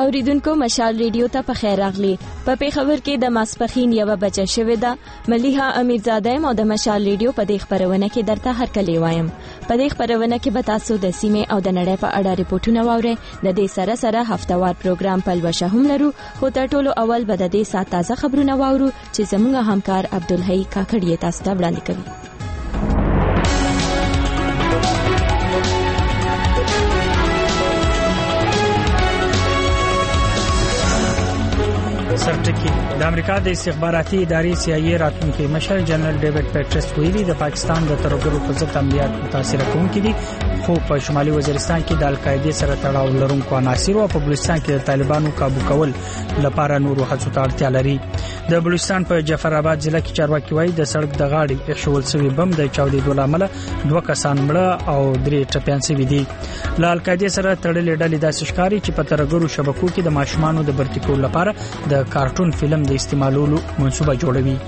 اوریدونکو مشال ریډیو ته په خیر راغلی. په پیښور کې د ماسپخین یو بچه شوې ده. ملیحه امیرزاده او د مشال ریډیو په دې خبرونه کې درته هرکلی وایم. په دې خبرونه کې به تاسو د سیمې او د نړۍ په اړه ریپورتونه واورئ. د دې سره سره هفتوار پروګرام پلوشه هم لرو، خو تر ټولو اول به د دې سات تازه خبرونه واورو چې زموږ همکار عبدالحی کاکړ تاسو ته وړاندې کوي. سرټکی د امریکا د استخباراتي ادارې CIA راتلونکي مشر جنرال ډیوډ پیټرس ویلي د پاکستان د ترورګرو په ضد عملیات متاثر کوونکي دي، خو په شمالي وزیرستان کې د القاعده سره تړاو لرونکو عناصر او په بلوچستان کې د طالبانو کابو کول لپاره نورو هڅو ته اړتیا لري. د بلوچستان په جعفر آباد ضلع کې چارواکي وایي د سړک د غاړې ایښول شوی بم د چاودېدو لامل 2 کسان مړه او 3 ټپيان شوي دي. له القاعده سره تړلې ډلې داسې ښکاري چې په ترورګرو شبکو کې د ماشومانو د برتی کولو لپاره د کارټون فلم د استعمالولو منصوبه جوړوي.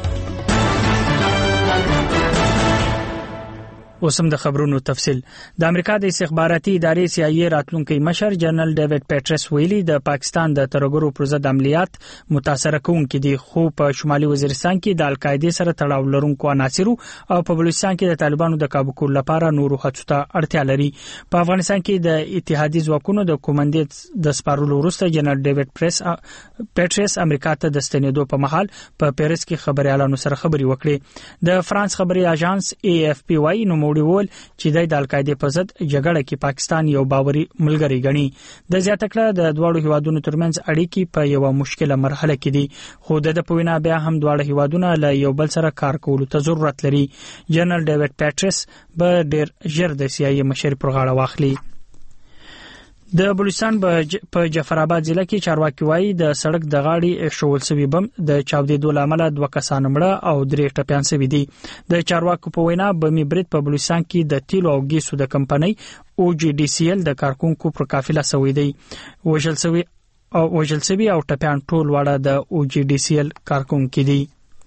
اوسم د خبرونو تفصيل. د امریکا د استخباراتي ادارې CIA راتلونکي مشر جنرال ډیوډ پیټرس ویلي د پاکستان د ترورګرو پر ضد عملیات متاثر کوونکي دي، خو په شمالي وزیرستان کې د القاعده سره تړاو لرونکو عناصر او په بلوچستان کې د طالبانو د کابو کولو لپاره نورو هڅو ته اړتیا لري. په افغانستان کې د اتحادیې ځواکونو د کومندې د سپارلو وروسته جنرال ډیوډ پیټرس امریکا ته د ستنېدو په مهال په پیرس کې خبريالانو سره خبري وکړي. د فرانس خبري اژانس AFP وايي نو وړول چې د القاعده په ضد جګړه کې پاکستان یو باوري ملګری ګڼي. د زیاته کړه د دوه هیوادونو ترمنځ اړیکې په یو مشکله مرحله کې دي، خو د پوینا بیا هم دوه هیوادونه له یو بل سره کار کولو ته ضرورت لري. جنرال ډیوډ پیټرس به ډیر ژر د CIA مشر پر غاړه واخلي. د بلوچستان په جعفر آباد ضلع کې چارواکي وایي د سړک د غاړې ایښول شوی بم د چاودېدو لامل 2 کسان مړه او 3 ټپيان شوي دي. د چارواکو په وینا بمي برید په بلوچستان کې د تیلو او ګیسو د کمپنۍ OGDCL د کارکونکو پر قافله سوي دي. وژل شوی او ټپيان ټول واړه د OGDCL کارکونکو دي.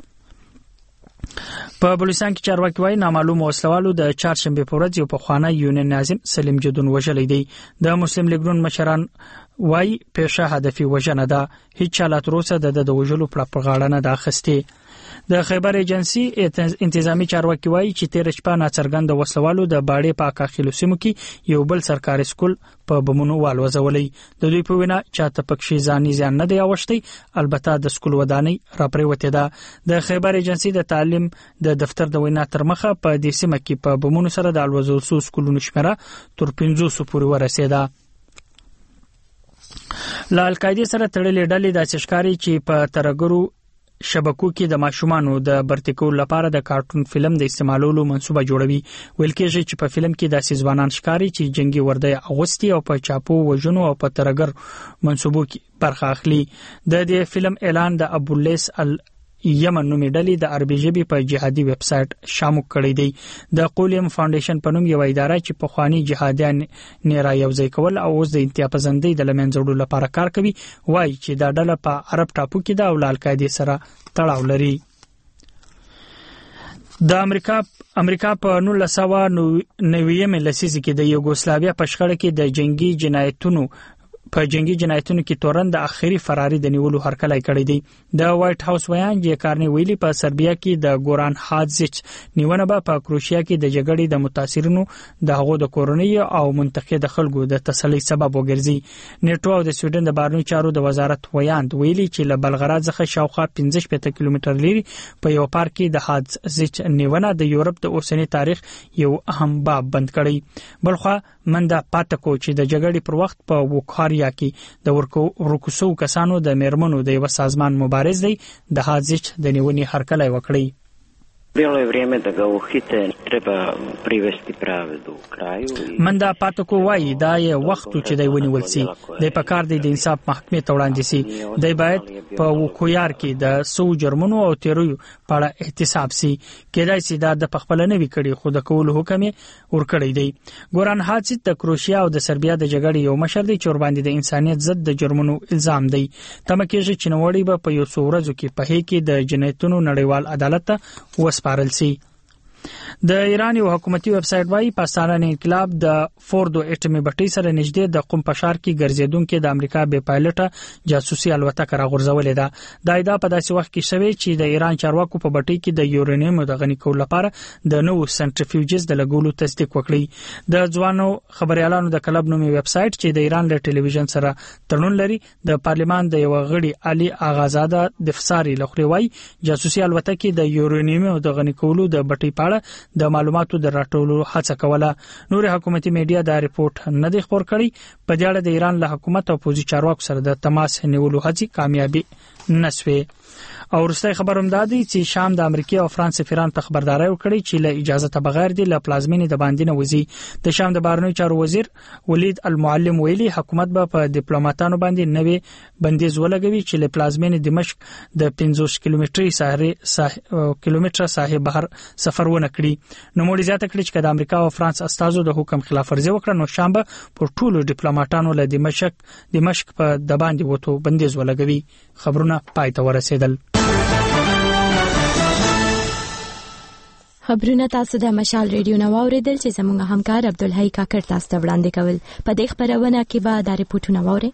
په بلوچستان کې چارواکي وایي نامعلوم وسلوالو د چهارشنبه په ورځ یو پخوانی یونین ناظم سلیم جدون وژلی دی. د مسلم لیګ ګوند مشران وایي پیشه هدفي وژنه ده، هیڅ چا لا تر اوسه د وژلو پر غاړه نه ده اخیستې. د خیبر ایجنسی انتظامی چارواکي وایي چې 13 شپه ناڅرګند وسلوالو د باړې په کاخلو سیمو کې یو بل سرکاري سکول په بمونو والوځولې. د دوی په وینا چاته پکې ځاني ځان نه دی اوښتي، البته د سکول ودانۍ راپریوتې ده. د خیبر ایجنسی د تعلیم د دفتر د وینا تر مخه په دې سیمه کې په بمونو سره د الوځول شو سکولونو شمیره تر 500 پورې ورسېده. له القاعده سره تړلې ډلې د اشکاري چې په ترګرو شبکو کې د ماشومانو د برتی کولو لپاره د کارټون فلم د استعمالولو منصوبه جوړوي. ویل کېږي چې په فلم کې د ځوانان ښکاری چې جنگي ورده اغوستي او په چاپو وژنو او په ترګر منصوبو کې برخه اخلي. د دې فلم اعلان د ابولیس یمن نومي ډلې د عربي ژبې په جهادي ویب سټ شامل کړی دی. د قولیم فاونډیشن په نوم یو اداره چې په خواني جهادیان نه را یوځای کول او اوس د انتیا پسندۍ د لمنځوړو لپاره کار کوي، وایي چې دا ډله په عرب ټاپو کې د القاعده سره تړاو لري. د امریکا په 1990 لسیزه کې د یوګوسلاویا په شخړه کې د جنگي جنایتونو کې تورن د اخیری فراری د نیولو هرکلی کړی دی. د وایټ هاوس ویان جیکارنی ویلي په سربیا کې د ګوران هادزچ نیونه به په کروشیا کې د جګړې د متاثرینو د هغو د کورنۍ او منطقې د خلکو د تسلی سبب وګرځي. نیټو او د سویډن د بهرنیو چارو د وزارت ویان ویلي چې له بلغراد څخه شاوخوا 15 کیلومتر لري په یو پارک کې د هادزچ نیونه د یورپ د اوسنی تاریخ یو اهم باب بند کړی. بلخوا منده پاتکو چې د جګړې پر وخت په وکاریا کې د ورکوسو کسانو د میرمنو د یو سازمان مبارز دی د هادزچ د نیونې هرکلی وکړي. Bilo je vrijeme da ga uhite, treba privesti pravdu kraju. مندا پاتکو وایي دا یې وخت چې دی ونیول سي، د پکار دی د انصاف محکمې ته وړاندې سي. دی باید په وکویار کې د 100 جرمونو او تیریو په اړه احتساب سي. کېدای سي دا د پخپل نه وکړي خو د کول حکم ورکړی دی. ګوران هادزچ د کروشیا او د سربیا د جګړې یو مشر دی چې ور باندې د انسانيت ضد د جرمونو الزام دی. تمه کېږي چې نوړی به په یو څو ورځو کې په هي کې د جنایتونو نړیوال عدالت ته وسپارل سي. د ایران یو حکومتي ویب سټ وايي پاکستان انقلاب د فوردو اټومي بټۍ سره نږدې د قم پشار کې ګرځیدونکو د امریکا بې پایلټه جاسوسي الوتکه راغورځولې ده. دا ادعا په داسې وخت کې شوې چې د ایران چارواکو په بټۍ کې د یورانیم د غني کولو لپاره د نوو سنټریفیوجز د لګولو تصدیق وکړي. د ځوانو خبريالانو د کلب نومي ویب سټ چې د ایران له ټلویزیون سره تړون لري د پارلمان د یو غړي علي آغازاده دفساری لخوا وايي جاسوسي الوتکه د یورانیم د غني کولو د بټۍ پاړه د معلوماتو د راټولو هڅه کوله. نور حکومتي میډیا دا ریپورت نه دی خبر کړی. په دې اړه د ایران له حکومت او پوزي چارواکو سره د تماس نیولو هڅې کامیابی نشوي. او وروستي خبر هم دادی چې شام د امریکا او فرانس سفیران ته خبرداري ورکړي چې له اجازه ته بغیر دی له پلازمینې د باندې نه وځي. د شام د بهرنیو چارو وزیر ولید المعلم ویلي حکومت به په ډیپلوماټانو باندې نوې بندیز ولګوي چې له پلازمینې دمشق د 50 کیلومتره ساحې بهر سفر ونه کړي. نو موږ زیاته کړی چې د امریکا او فرانس استازو د حکم خلاف ورزي وکړه نو شام به پر ټولو ډیپلوماټانو له دمشق په د باندې وته بندیز ولګوي. خبرونه پای ته ورسېدل. خبرونه تاسو د مشال ریډیو نو اوریدل چې زموږ همکار عبدالحی کاکړ تاسو ته وړاندې کول. په دې خبرونه کې به د ریپورتونو وره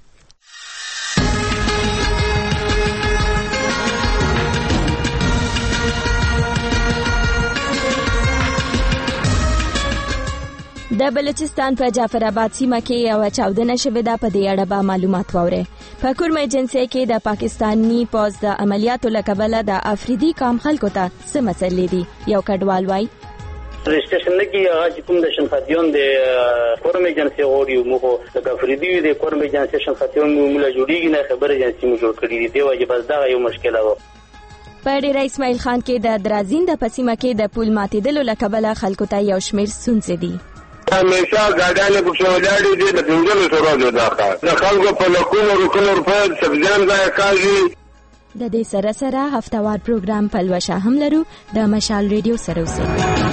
د بلوچستان په جعفر آباد سیمه کې یو چاودنه شوې ده. په دې اړه به معلومات واورئ. په کورم ایجنسی کې د پاکستانی پوز د عملیاتو لکبله د افریدي کام خلکو ته څه مسلې دي. یو کډوال وایي رجسټریشن کې هغه کوم د شنفاتیون د کورم ایجنسی غوړي مو د افریدي د کورم ایجنسی شنفاتیون مو له جوړیږي نه خبره ایجنسی مو جوړ کړی دی واجب بس دا یو مشکل و. په ډیر اسماعیل خان کې د درازین د پسیمه کې د پول ماتیدلو لکبله خلکو ته یو شمیر ستونزې دي. همیشه ګاډیانې په شولاړي دي د پنځلو سره داخله د خلکو په لکونو روپۍ سبزیان ځای کاږي. د دې سره سره هفتوار پروګرام پلوشه هم لرو. د مشال ریډیو سره اوسئ.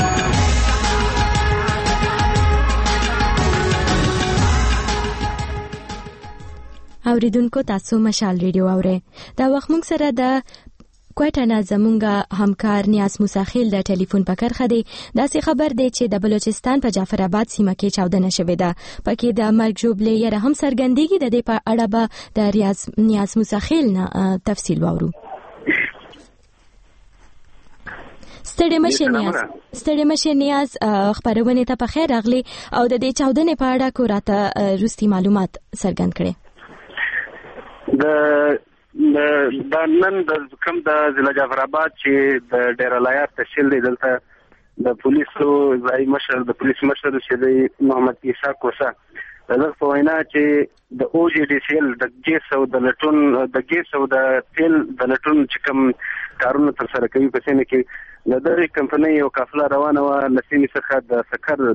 اوریدونکو تاسو مشال ریډیو اورئ. دا وخت موږ سره د کوټه نه زمونږ همکار نیاز موسیخیل د ټلیفون په کرخه دی. داسې خبر دی چې د بلوچستان په جعفر آباد سیمه کې چاودنه شوې ده. پکې د مرګ ژوبلې یره هم څرګندېږي. د دې په اړه به د نیاز موسیخیل نه تفصیل واورو. ستړي مشه نیاز خبرونه ته په خیر راغلی او د دې چاودنې په اړه کو راته روستي معلومات څرګند کړي. د نن د کوم د ضلع جعفر آباد چې د ډیر الایات تشکیل دی دلته د پولیسو ځای مشر د پولیس مشر چې دی محمد عیسی کوسا دغه په وینا چې د او جی ډی سی ال د ګیس او د لټون تیل د لټون چې کوم کارونه تر سره کوي په سیمه کې د دغه کمپنۍ یو قافله روانه و لسینی څخه د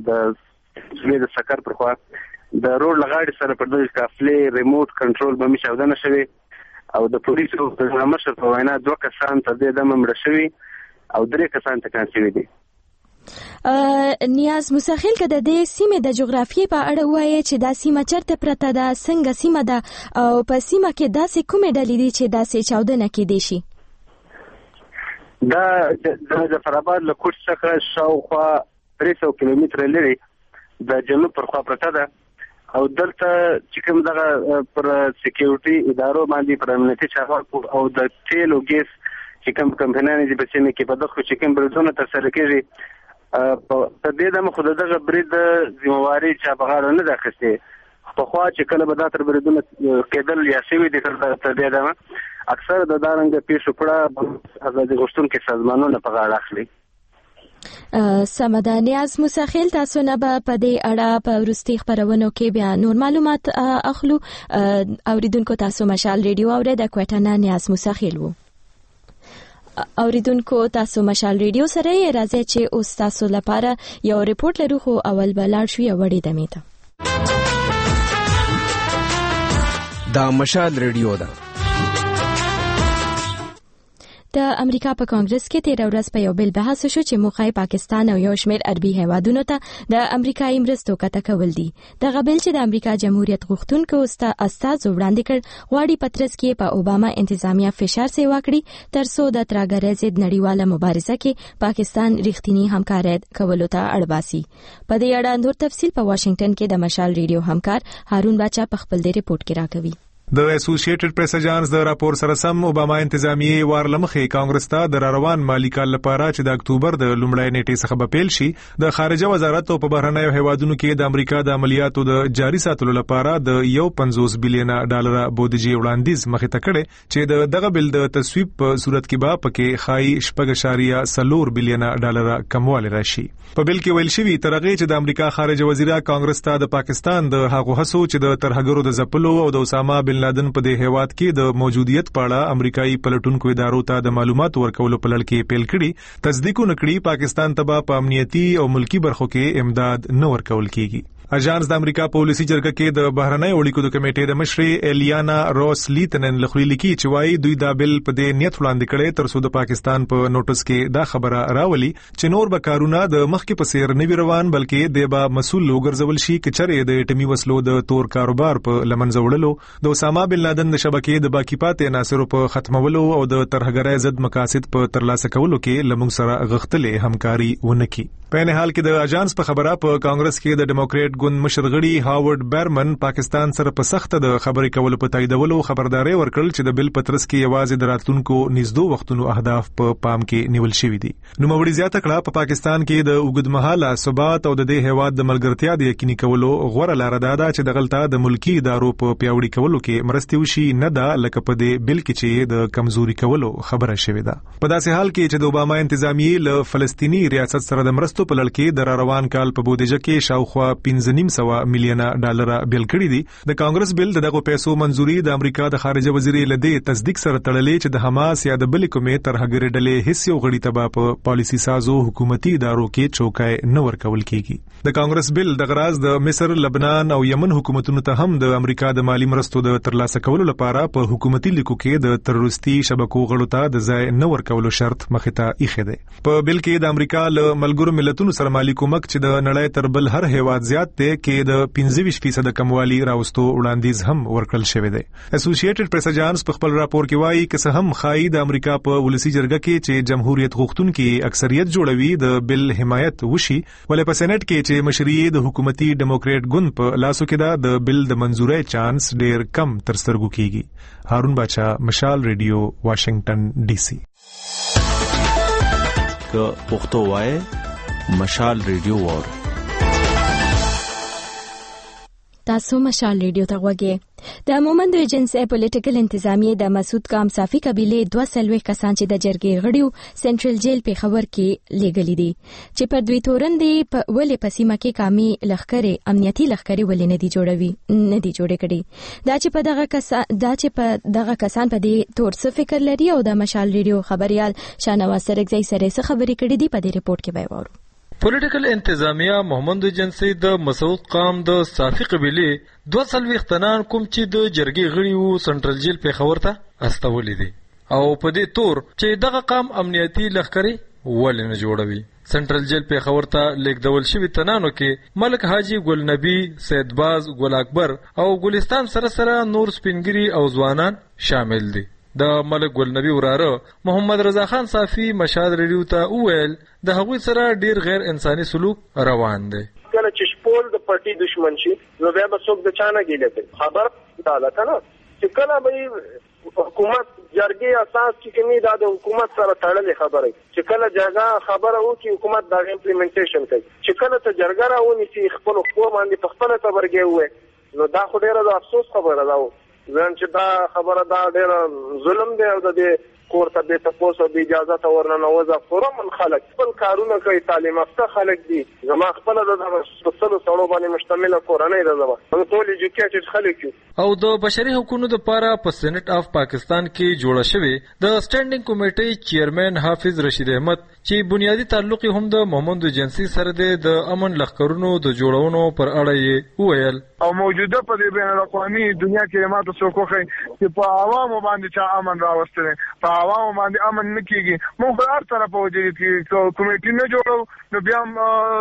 سکر پر خوا د روډ لغاړي سره پر دغه قافلې ریموټ کنټرول به چاودنه شوه او د پولیسو د مشر په وینا 2 کسان تر دې دمه مړه شوي او 3 کسان ټکان شوي دي. نیاز موسیخیل که د دې سیمې د جغرافیې په اړه وایي چې دا سیمه چرته پرته ده، څنګه سیمه ده او په سیمه کې داسې کومې ډلې دي چې داسې چاودنه کېدی شي؟ دا د جعفر آباد له کوټ څخه شاوخوا 300 کیلومتره لري د جنوب پر خوا پرته ده او دلته چې کوم دغه پر سکیورټي ادارو باندې پر امنیتي چارواکو او د تیل او ګیس چې کوم کمپنیانې چې په سیمه کې په دغه چې کوم بریدونه ترسره کېږي په دې دمه خو دغه برید ذمہواری چا بغاړه نه ده اخیستې. په خوا چې کله به دا تر بریدونه کېدل یا شوي دي تر دې دمه اکثر د دارنګ پیښو پړه ازادي غوښتونکي سازمانونه په غاړه اخلي. سمده نیاز موسیخیل تاسو نه به په دې اړه په وروستي خبرونو کې بیا نور معلومات اخلو. اوریدونکو تاسو مشال ریډیو اورئ. د کوټه نه نیاز موسیخیل وو. اوریدونکو تاسو مشال ریډیو سره راځي چې اوس تاسو لپاره یو ریپورت لرو خو اول به لاړ شو یو وړي دمه ته. دا مشال ریډیو ده. د امریکا په کانګرس کې 13 ورځ په یو بل بحث شو چې موخه پاکستان او یو شمېر عربي هیوادونو ته د امریکایي مرستو کته کول دي. دغه بل چې د امریکا جمهوریت غوښتونکو استاد وړاندې کړ غواړي پترس کې په اوباما انتظامیه فشار سیوا کړي ترڅو د ترهګرۍ ضد نړیواله مبارزه کې پاکستان رښتینی همکاري کولو ته اړباسي. په دې اړه نور تفصیل په واشنگټن کې د مشال ریډیو همکار هارون باچا په خپل د ریپورت کې راکوي. د اسوسییټډ پریس اجانس د راپور سره سم اوباما انتظامیه وارلمخه کانګرس ته د روان مالی کال لپاره چې د اکتوبر د لومړۍ نیټې څخه به پیل شي د خارجه وزارت په بهرنیو هیوادونو کې د امریکا د عملیاتو د جاري ساتلو لپاره د 1.50 بلین ډالر بودیجه وړاندیز مخې ته کړي چې دغه بل د تصویب په صورت کې به پکې خای 4.4 بلین ډالر کمواله راشي. په بل کې ویل شوی ترغه چې د امریکا خارجه وزیر کانګرس ته د پاکستان د هغو هڅو چې د ترهګرو د ځپلو او د اسامه بن لادن په دې هیواد کې د موجودیت په اړه امریکایي پلټونکو ادارو ته د معلوماتو ورکولو په لړ کې پیل کړي تصدیق نکړي پاکستان ته په امنیتي او ملکی برخو کې امداد نه ورکول کیږي. اجانس د امریکا پالیسي جرګه کې د بهرنۍ اړیکو د کمیټې د مشرې الیانا روس لیتنن لخوا لیکي چې وايي دوی دا بل په دې نیت وړاندې کړي ترڅو د پاکستان په نوټس کې دا خبره راولي چې نور به کارونه د مخکې په سیر نه وي روان بلکې د با مسؤل وګرځول شي چې چرې د اټومي وسلو د تور کاروبار په لمنځه وړلو د اسامه بن لادن د شبکې د باقی پاتې عناصرو په ختمولو او د ترهګرۍ ضد مقاصد په ترلاسه کولو کې لمونږ سره غښتلې همکاري ونکړي. په نه حال کې د اجانس په خبره په کانګرس کې د ډیموکریټ ګوند مشرغړي هاورډ برمن پاکستان سره په سخته د خبرې کولو په تاییدولو خبرداري ورکړل چې د بل پترس کې یوازې د راتلونکو نږدې وختونو اهداف په پام کې نیول شوی دي. نو موري زیاته کړه په پاکستان کې د اوږدمهاله ثبات او د دې هیواد د ملګرتیا د یقیني کولو غوړه لار ده چې د غلطه د ملکی ادارو په پیاوړي کولو کې مرستې وشي نه ده لکه په دې بل کې چې د کمزوري کولو خبره شوې ده. په داسې حال کې چې د اوباما انتظامیه له فلسطینی ریاست سره د مرستو په لړ کې د روان کال په بودیجه کې شاوخوا 15.5 میلیونه ډالر بیل کړی دي. د کانګرس بل دغه پیسو منزوري د امریکا د خارجه وزیر لدې تصدیق سره تړلې چې د حماس یا د بل کومې ترهګرۍ ډلې هیڅ یو غړي تبا په پالیسي سازو حکومتي ادارو کې چوکای نه ورکول کیږي. د کانګرس بل د غراز د مصر، لبنان او یمن حکومتونو ته هم د امریکا د مالی مرستو د ترلاسه کولو لپاره په حکومتي لیکو کې د تروریستي شبکو غړو ته د ځای نه ورکولو شرط مخې ته ایښی دی. په بل کې د امریکا له ملګرو ملتونو سره مالی کومک چې د نړۍ تر بل هر هیواد زیات دی کې د 25% کموالی راوستو وړاندیز هم ورکړل شوی دی. اسوسییټډ پریس اجانس په خپل راپور کې وایي چې څه هم خای د امریکا په ولسی جرګه کې چې جمهوریت غوښتونکو اکثریت جوړوي د بل حمایت وشي ولې په سېنات کې چې مشري د حکومتي ډیموکریټ ګوند په لاسو کې د بل د منزورۍ چانس ډیر کم تر سترګو کیږي. هارون باچا، مشال ریډیو، واشنگټن ډي سي. که پښتو وای مشال ریډیو وور تاسو مشال ریډیو ته غوږی. د مومند ایجنسی پولیټیکل انتظامیه د مسعود کامصافي قبيله 240 کسان چې د جرګې غړیو سنټرل جیل په خبر کې لګلې دي چې پر دوی تورندې په ولې پسیمه کې کامي لخرې امنیتي لخرې ولې نه دي جوړې کړي. دا چې په دغه کسان په دې تور څه فکر لري او د مشال ریډیو خبريال شانواز سرګزی سره څه خبرې کړې دي په دې ریپورت کې به وورو. پولیټیکل انتظامیه محمد ایجنسی د مسعود قام د صافی قبيله 240 تنان کوم چې د جرګې غړي وو سنټرل جیل په خبر ته استولې دي او په دې تور چې دغه قام امنیتي لخرې ولې نه جوړوي. سنټرل جیل په خبر ته لیکدول شوی تنانو کې ملک حاجی ګل نبی، سید باز، ګل اکبر او ګلستان سره نور سپینګری او ځوانان شامل دي. د ملک ګل نبی وراره محمد رضا خان صافی مشال ریډیو ته وویل د هغوی سره ډیر غیر انساني سلوک روان دی. کله چې شپول د پارټي دشمن شي نو بیا به څوک د چانه ګیله کوي. خبر دا ده کنه چې کله به حکومت جرګې اساس کې کمی دا د حکومت سره تړلې خبره چې کله جرګه خبره وکړي حکومت دا امپلیمنټیشن کوي. چې کله ته جرګه راونی چې خپل خو باندې په خپل تبرګي وي نو دا خو ډیره د افسوس خبره ده. ځان چې دا خبره دا ډېر ظلم دی او د دې کور ته به تاسو به اجازه ته ورننوځه فورم خلک خپل کارونه کوي، تعلیم یافته خلک دي. زما خپل د سلسله سړو باندې مشتمله کورنۍ ده. زما ټول ایجوکیټډ خلک یو. او د بشري حقوقو لپاره په سېنات اف پاکستان کې جوړه شوې د سټینډینګ کمیټې چیرمن حافظ رشید احمد چې بنیادی تعلق هم د محمد ایجنسی سره د امن لخرونو د جوړونو پر اړه یې وویل او موجوده په دې بین الاقوامي دنیا کې ماته څوک وخی چې په عوامو باندې چا امن راوستل، په عوام باندې امن نه کیږي موږ به هر طرف وځي چې کمیټې نه جوړو نو بیا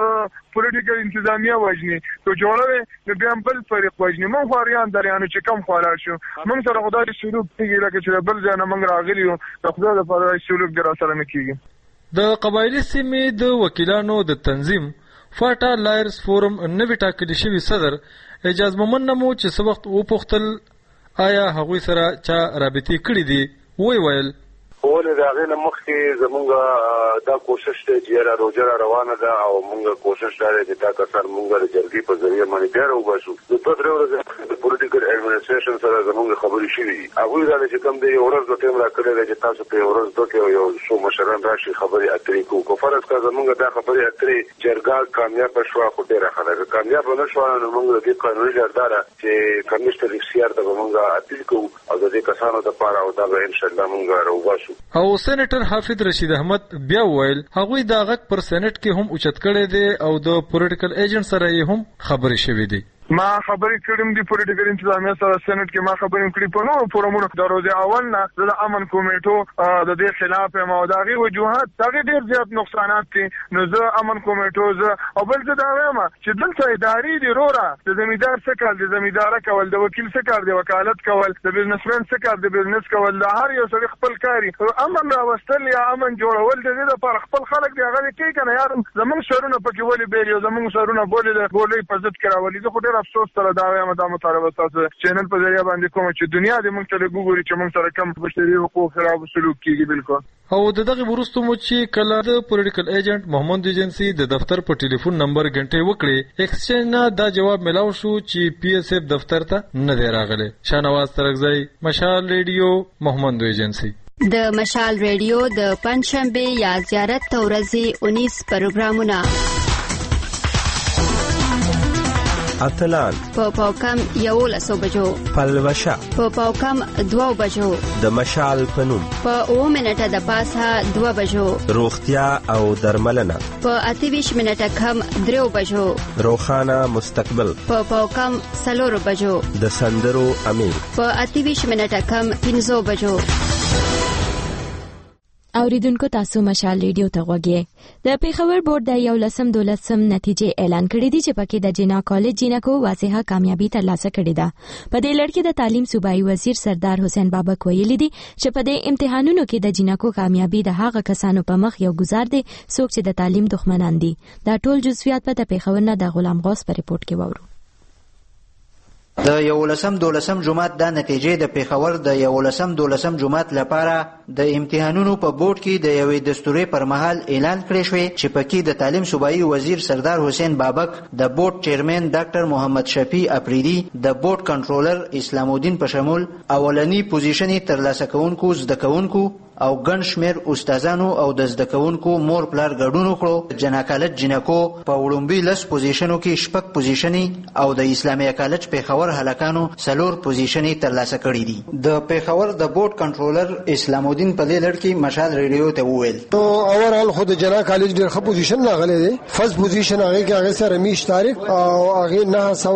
پولیټیکل انتظامیه وژني تو جوړوي نو بیا بل فريق وژني موږ خاریان دریانو چې کم خلاص شو موږ سره خدای سلوک کیږي لکه چې بل ځای نه موږ راغلی یو خدای لپاره سلوک در سره نه کیږي. د قبایلی سیمې د وکیلانو د تنظیم فاټا لایرز فورم نوی ټاکل شوی صدر اعجاز مومن نمو چې څه وخت وپوښتل آیا هغوی سره چا رابطې کړې دي ویل ولې د هغې نه مخکې زمونږ دا کوشش دی چې روژه را روانه ده او مونږ کوشش دا دی چې دا کسان مونږ د جرګې په ذریعه باندې بیا راوباسو. د 2-3 ورځې د پولیټیکل ایډمنسټریشن سره زمونږ خبرې شوي دي. هغوی دا چې کوم دی یو ورځ د ټایم راکړی دی چې تاسو په یو ورځ دوه یو څو مشران راشي خبرې اترې کوو. که فرض کړه زمونږ دا خبرې اترې جرګه کامیابه شوه خو ډېره ښه ده. که کامیابه نه شوه نو مونږ د دې قانوني لارښوونه چې کمیشنر اختیار ته به مونږ اپیل کوو او د دې کسانو دپاره او دا به انشاءالله مونږ راوباسو. او سېنیټر حافظ رشید احمد بیا ویل هغوی دا غږ پر سېنیټ کې هم اوچت کړی دی او د پولیټیکل ایجنټ سره یې هم خبرې شوې دي. ما خبرې کړم دي پولیټیکل انتظامیه سره سېنیټ کې ما خبرې کړې په نورو فورمونو د ورځې اول نه د امن کمیټو د دې خلاف یم او د هغې وجوهات د هغې ډېر زیات نقصانات دي. نو زه امن کمیټو زه او بل زه دا وایم چې دلته ادارې دي وروره د زمیندار څه کار د زمینداره کول د وکیل څه کار د وکالت کول د بزنسمن څه کار د بزنس کول د هر یو سړي خپل کاري امن راوستل یا امن جوړول د دې لپاره خپل خلک دی هغه کوي که نه یار زموږ سرونه پکې ولې بیل یو زموږ سرونه بولې په ضد کې راولي. زه خو ډېر افسوس سره دا وایم دا مطالبه ستاسو چینل په ذریعه باندې کوم چې دنیا دې موږ ته وګوري چې موږ سره کم بشري حقوق خراب سلوک کیږي. بالکل او دغه وروسته مو چې کله د پولیټیکل ایجنټ محمد ایجنسی د دفتر په ټلیفون نمبر غنټې وکړي ایکسچینج نه دا جواب ملاو شو چې پی اس اف دفتر ته نه دی راغلی. شاهنواز ترکزی مشال ریډیو محمد ایجنسی. د مشال ریډیو د پنځشنبه یا زیارت ورځې 19 پروګرامونه اتلان په پاوکم 11 بجو پلوشا په پاوکم 2 بجو د مشال پنوم په 2 منټه د پاسه 2 بجو روغتیا او درملنه په 28 منټه کم 3 بجو روخانه مستقبل په پاوکم 4 بجو د سندرو امیر په 28 منټه کم 15 بجو. اوریدونکو تاسو مشال ریډیو ته غوږی د پیښور بورډ د 11-12 نتیجې اعلان کړې دي چې پکې د جنا کالج جنکو واضحه کامیابی ترلاسه کړې ده. په دې لړ کې د تعلیم صوبایي وزیر سردار حسین بابک ویلي دي چې په دې امتحانونو کې د جنکو کامیابی د هغه کسانو په مخ یو گزار دی څوک چې د تعلیم دښمنان دي. دا ټول جزئیات په پیښور نه د غلام غوث په ریپورت کې وورو. د 11-12 جماعت د نتیجې د پیښور د 11-12 جماعت لپاره د امتحانونو په بورډ کې د یوې دستوري پر مهال اعلان کړی شوی چې پکې د تعلیم صوبایي وزیر سردار حسین بابک د بورډ چیرمن ډاکټر محمد شفیع افریدي د بورډ کنټرولر اسلام الدین په شمول اولنی پوزیشن ترلاسه کوونکو زده کوونکو او ګڼ شمېر استادانو او د زده کوونکو مور پلار ګډون وکړو. جنا کالج جنکو په وړومبي 10 پوزیشنو کې 6 پوزیشنې او د اسلامي کالج پیښور هلکانو 4 پوزیشنې ترلاسه کړې دي. د پیښور د بورډ کنټرولر اسلام الدین په دې لړ کې مشال ریډیو ته وویل نو اورال خو د جنا کالج ډېر ښه پوزیشن راغلی دی. فرست پوزیشن هغه کې هغه سره رمیش طارق او هغه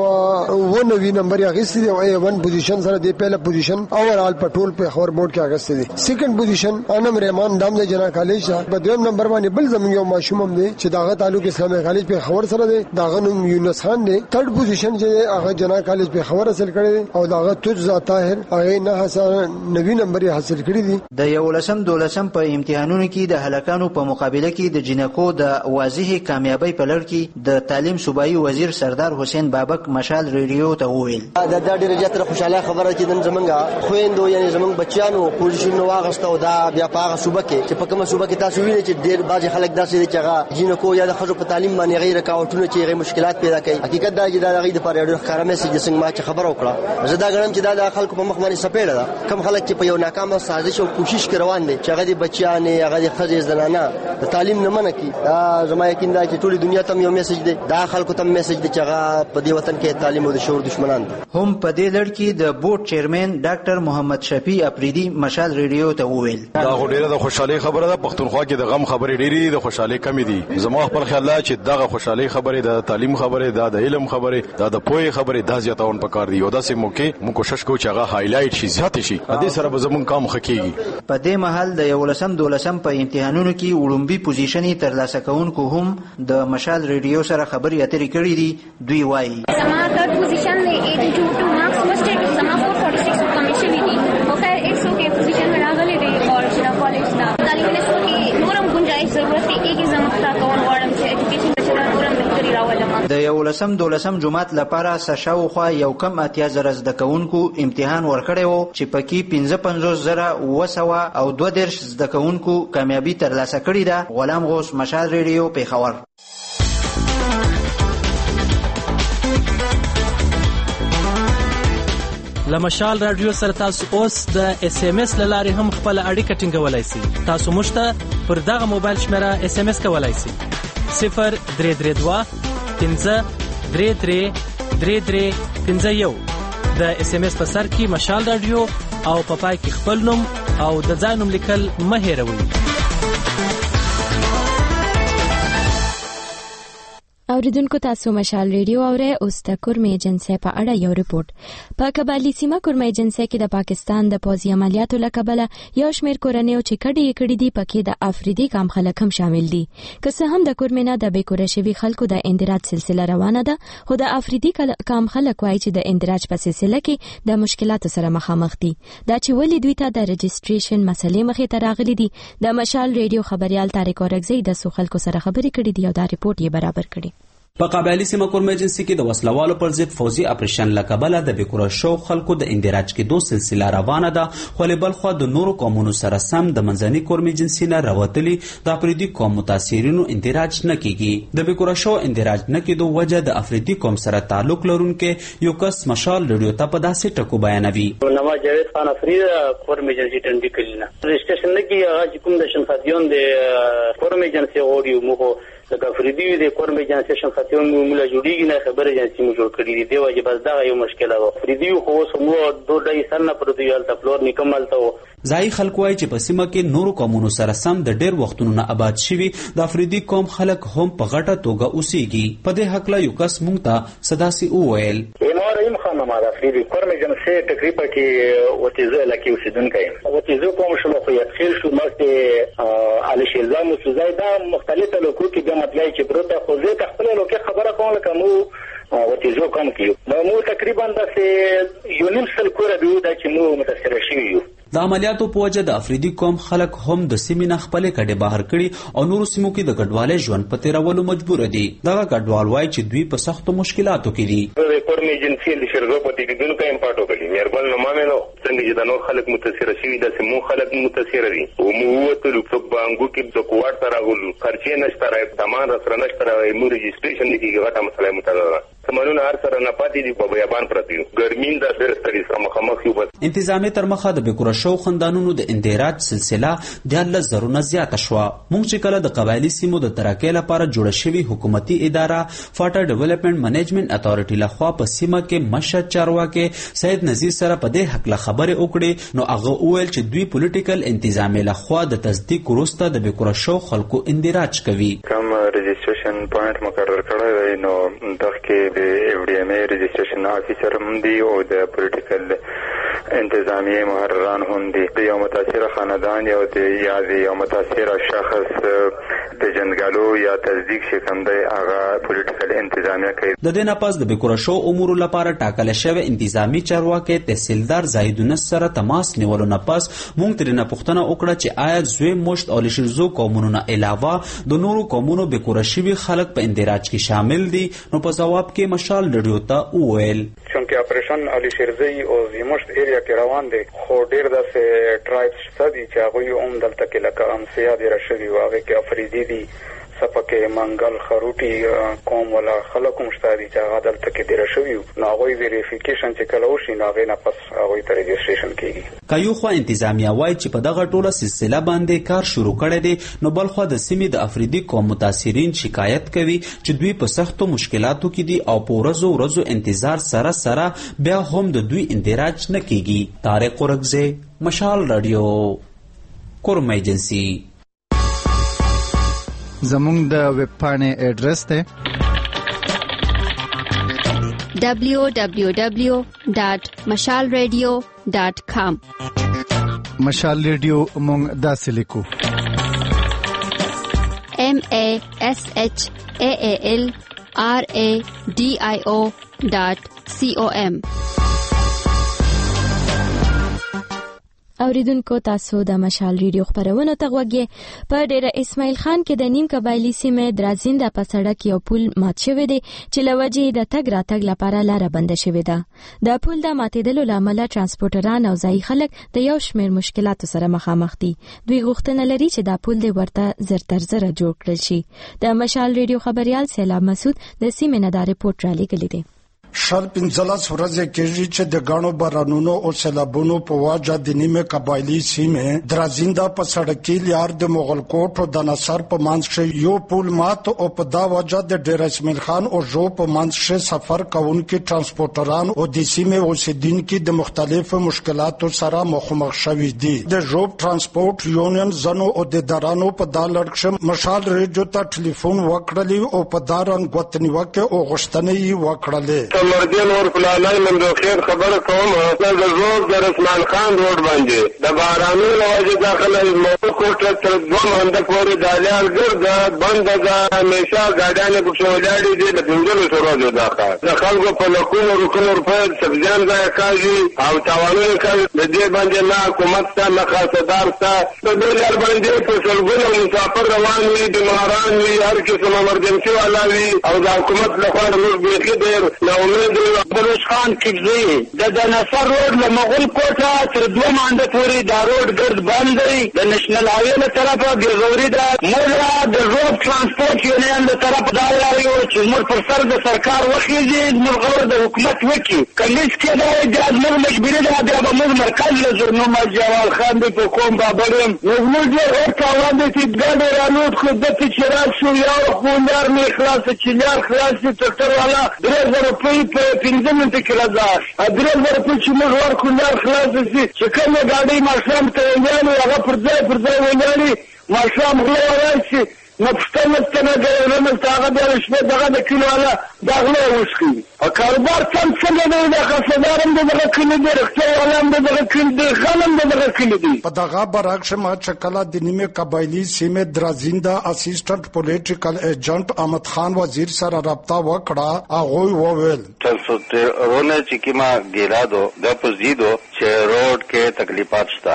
999 نمبر هغه سره او A1 پوزیشن سره د پهله پوزیشن اورال په ټول پیښور بورډ کې هغه سره سیکنډ پوزیشن انم رحمان دام د جنا کالج په دویم نمبر باندې بل زموږ یو ماشوم هم دی چې داغه تعلق اسلامي کالج په خبر سره دی. داغه نوم یونس خان دی. تھرد پوزیشن چې هغه جنا کالج په خبر حاصل کړی او داغه تجزا طاهر هغه 990 نمبر حاصل کړی دی. د 11-12 په امتحانونو کې د هلکانو په مقابله کې د جنکو د واضح کامیابی په لړ کې د تعلیم صوبایي وزیر سردار حسین بابک مشال ریډیو ته وویل دا ډیره زیاته خوشاله خبره چې د زمونږ خويندو یعنی زمونږ بچیانو پوزیشن واغسته دا بیا په هغه صوبه کې چې په کومه صوبه کې تاسو وینئ چې ډېر بعضې خلک داسې دي چې هغه جینکو یا د ښځو په تعلیم باندې هغې رکاوټونه چې هغې مشکلات پیدا کوي. حقیقت دا چې دا د هغې دپاره یو ډېر ښکاره میسج د څنګه ما چې خبره وکړه زه دا ګڼم چې دا د خلکو په مخ باندې سپېړه ده. کوم خلک چې په یو ناکامه سازش او کوشش کې روان دي چې هغه د بچیانې هغه د ښځې زنانه د تعلیم نه منع کړي دا زما یقین دا چې ټولې دنیا ته یو میسج دی دا خلکو ته میسج دی چې هغه په دې وطن کې تعلیم او د شعور دشمنان دي. هم په دې لړ کې د بورډ چیرمن ډاکټر محمد شفیع افریدي مشال ریډیو ته وویل دا ډېره د خوشحالۍ خبره ده. پښتونخوا کې د غم خبرې ډېرې د خوشحالۍ کمې دي. زما خپل خیال ده چې دغه خوشحالۍ خبرې د تعلیم خبرې د علم خبرې د پوهې خبرې دا زیاتون پکار دي او داسې موقع موږ کوشش کوو چې هغه هایلایټ شي زیات شي. د دې سره به زموږ کام ښه کېږي. په دې مهال د 11-12 په امتحانونو کې وړومبي پوزیشنې ترلاسه کوونکو هم د مشال ریډیو سره خبرې اترې کړې دي. دوی وایي زما تھرډ پوزیشن دی 82 مارکس مسټیک زما 446 کمیشن دي او خیر 100 کې پوزیشن میں راغلي دی اور جنا کالج دا تعلیم نسو کې نورم گنجائش ضرورت دی کې زما تاسو غواړم چې ایجوکیشن بچا نورم بهتري راولم. د 11-12 جماعت لپاره سشاوخوا 1,000 زده کوونکو امتحان ورکړی و چې پکې 55,900 او 2 زده کوونکو کامیابی ترلاسه کړې ده. غلام غوث، مشال ریډیو، پیښور. لمشال رادیو سره تاسو اوس د SMS لاره هم خپل اړیکه ټینګولای شئ. تاسو مشته پر دغه موبایل شمیره SMS کولای شئ 0332 15 33 33 51. د SMS په سر کې مشال رادیو او په پای کې خپل نوم او د ځای نوم لیکل مه هېروئ. اوریدونکو تاسو مشال ریډیو اورئ. اوس د کورمې ایجنسی په اړه یو ریپورت. په قبایلی سیمه کورمې ایجنسی کې د پاکستان د پوځي عملیاتو له کبله یو شمېر کورنیو چې کړي دي پکې د افریدي کام خلک هم شامل دي. که څه هم د کورمې نه د بیکوره شوي خلکو د اندراج سلسله روانه ده، خو د افریدي کام خلک وایي چې د اندراج په سلسله کې د مشکلاتو سره مخامخ دي. دا چې ولې دوی ته د رجسټریشن مسلې مخې ته راغلي دي، د مشال ریډیو خبريال طارق اورګزی د سو خلکو سره خبرې کړې دي او دا ریپورت یې برابر کړی. په قبایلی سیمه کورمې ایجنسی کې د وسلوالو پر ضد فوزي اپریشن لکبله د بیکوره شو خلکو د اندراج کېدو سلسله روانه ده، خو له بل خوا د نورو قومونو سره سم د منځني کورمې ایجنسی نه راوتلي د افریدي قوم متاثرینو اندراج نه کیږي. د بیکوره شو اندراج نه کېدو وجه د افریدي قوم سره تعلق لرونکي یو کس مشال ریډیو ته په داسې ټکو بیانوي. نواز جاوید خان افرید کورمې ایجنسی ټنډي کلینا رجسټریشن نه کی هغه کوم د شنفاتیون د کورمې ایجنسی غوړي مو د افریدي د کورمې ایجنسی شنفاتیون مولا جوړیږي نه خبره ایجنسی مو جوړ کړی دی واجب بس دا یو مشکله و. افریدي خو سمو دوه سنه پر دیال تفلور نکمل ته ځای خلک وایي چې په سیمه کې نورو قومونو سره سم د ډېر وختونو نه آباد شوي د افریدي قوم خلک هم په غټه توګه اوسېږي. په دې هکله یو کس موږ ته صداسې وویل رحیم خان ما د افریدي کورمې ایجنسی تقریبا کې وتیزه لکه اوسیدونکی وتیزه قوم شلو خو یخیل شو مخکې علي شیلزام وسوزای دا مختلفه لوکو کې د مطلب چې پروته خو زه خپل لوکي خبره کوم لکه مو وتیزو کم کیو مو تقریبا د یو نیم سل کوره دیو دا چې مو متاثر شوی یو. د عملیاتو په وجه د افریدي قوم خلک هم د سیمې نه خپلې کډې بهر کړي او نورو سیمو کې د ګډوالۍ ژوند په تېرولو مجبور دي. دغه ګډوال وایي چې دوی په سختو مشکلاتو کې دي. د کورمې ایجنسی د شرغو په تکیدونکو امپارټ وکړي مېربل نو مامنو څنګه چې د نور خلک متاثر شوي د سیمو خلک متاثر دي او مو وته په بانګو کې د کوارت راغلو خرچې نشته راځي تمام سره نشته راځي مو رجسټریشن دي کې غټه مسله متعلقه سمونو هر سره نه پاتې دي په بیابان پرتیو ګرمین د ډېر ستړي سره مخامخ یو. انتظامی تر مخه د بیکوره شو خاندانونو د اندراج سلسله د 10,000 نه زیاته شوه. موږ چې کله د قبایلی سیمو د ترقۍ لپاره جوړه شوې حکومتي اداره فاټر ډیولپمنٹ منیجمنت اتھارټي لخوا په سیمه کې مشهد چارواکي سید نذیر سره په دې حق له خبرې وکړې نو هغه وویل چې دوی پولیټیکل انتظامی لخوا د تصدیق وروسته د بیکوره شو خلکو اندراج کوي. کوم رجسټریشن پوینټ مقرر کړی دی نو دغه د FDMA رجسټریشن افیسر هم دی او د پولیټیکل انتظامی محرران هم دي. د یو متاثر خاندان یا د یو متاثر شخص د جنګالو یا تصدیق شکم دی هغه پولیټیکل انتظامیه کوي. د دې نه پس د بیکوره شو امور لپاره ټاکل شوی انتظامی چارواکي تحصیلدار زاهدونه سره تماس نیولو نه پس موږ ترنه پوښتنه وکړه چې آیا زوی مشت او لشرزو قومونو نه علاوه د نورو قومونو بیکوره شوي خلک په اندراج کې شامل دي نو په جواب کې مشال ریډیو ته وویل چونکه اپریشن علي شیرزی او زیمشت ایریا کې روان دي خو ډیر داسې ټرایبس شته دي چې هغوی هم دلته کې لکه امسیا دي راشوي او هغې کې افریدي دي سپکې منګل خروټي قوم ولا خلک هم شته دي چې هغه دلته کې دي راشوي نو هغوی ویریفیکیشن چې کله وشي نو هغې نه پس هغوی ته رجسټریشن کېږي. که یو خوا انتظامیه وایي چې په دغه ټوله سلسله باندې کار شروع کړی دی نو بل خوا د سیمې د افریدي قوم متاثرین شکایت کوي چې دوی په سختو مشکلاتو کې دي او په ورځو انتظار سره بیا هم د دوی اندراج نه کېږي. طارق اورګزی، مشال رادیو، کورمې ایجنسی. زمونږ د ویب پاڼې ایډرس دی www.mashalradio.com. مشال ریډیو مونږ داسې لیکو MASHALRADIO.com. اوریدونکو تاسو د مشال ریډیو خبرونه ته غوږی په ډیره اسماعیل خان کې د نیم قبایلی سیمه درازینده په سړک یو پل مات شوی دی چې لوجې د تګ راتګ لپاره لار بند شوی ده. د پل د ماتیدلو لامل ترانسپورټران او ځای خلک د یو شمېر مشکلاتو سره مخامخ دي. دوی غوښتنه لري چې دا پل د ورته زر تر زر جوړ کړل شي. د مشال ریډیو خبريال سیلاب مسعود د سیمې نه دا رپورټ را لېږلی دی. شل 15 ورځې کېږي چې د غاڼو بارانونو او سیلابونو په وجه د نیمه قبایلی سیمه درازینده په سړکي لار د مغلکوټ او د نصر په منځ کې یو پل مات او په دا وجه د ډیر اسماعیل خان او جو په منځ کې سفر کوونکي ترانسپورټران او د سیمه اوسیدونکو د مختلفو مشکلاتو سره مخامخ شوي دي. د جو ترانسپورټ یونین زنو او د درانو په دالړ مشال ریډیو ته ټلیفون وکړلی او په دارن غوتنیوکه او غشتنې وکړلې. مردین اور فلانای من د خیر خبره کوم د زوج د رسمان خان روډ باندې د بارانونو لوجه داخله موټر کوټه تر دوه منده پورې د الیال ګرد بند د همیشه ګاډیانې په شولاړي دي د دنګلو سره داخله د خلکو په لکونو رکونو په سبزیان ځای کاږي او تاوانونه کوي. د دې باندې نه حکومت ته نه خاصدار ته د دې لار باندې په سلګونو مسافر روان وي بیماران وي هر قسم امرجنسي والا وي او د حکومت لخوا موږ به ډېر بلوچ خان کیږي د نصر روډ له مغول کوټه تر دوه مانده پورې دا روډ ګرد بند دی. د نېشنل هایوې له طرفه بیغوري ده موږ د روډ ترانسپورټ یونین له طرفه دا وایو چې موږ پر سر د سرکار وخیږي موږ غوړ د حکومت وکي کلیس کې دا د موږ مجبوري ده بیا به موږ مرکز له زرنوم جوال خان دی په کوم بابړم موږ ډېر ورکاوه د چې ګاډي رانوت خو د تجارت شو یو خوندار می خلاص چې لار خلاص ټکټر والا 3000 روپۍ په 15 منټه کې راځه ادرس ورته چې موږ ورکو لار خلاص شي چې کومه ګاډي ماشوم ته ویلي هغه پر ځای ویلي ماشوم غلا راشي نو پښتنه څنګه ګرځم هغه د شپې دغه د کینو والا دغه وښکي او کاروبار څنګه دی د خصدارم دغه کینې د رخصه علم دغه کینې د غنم دغه کینې دی. په دغه برعکس ما چکلا د نیمه قبایلی سیمه درازینده اسسټنټ پولیټیکل ایجنټ احمد خان وزیر سره رابطه وکړه. هغه وویل ترڅو چې کیما ګیرادو د پوزیدو چې روډ کې تکلیفات شته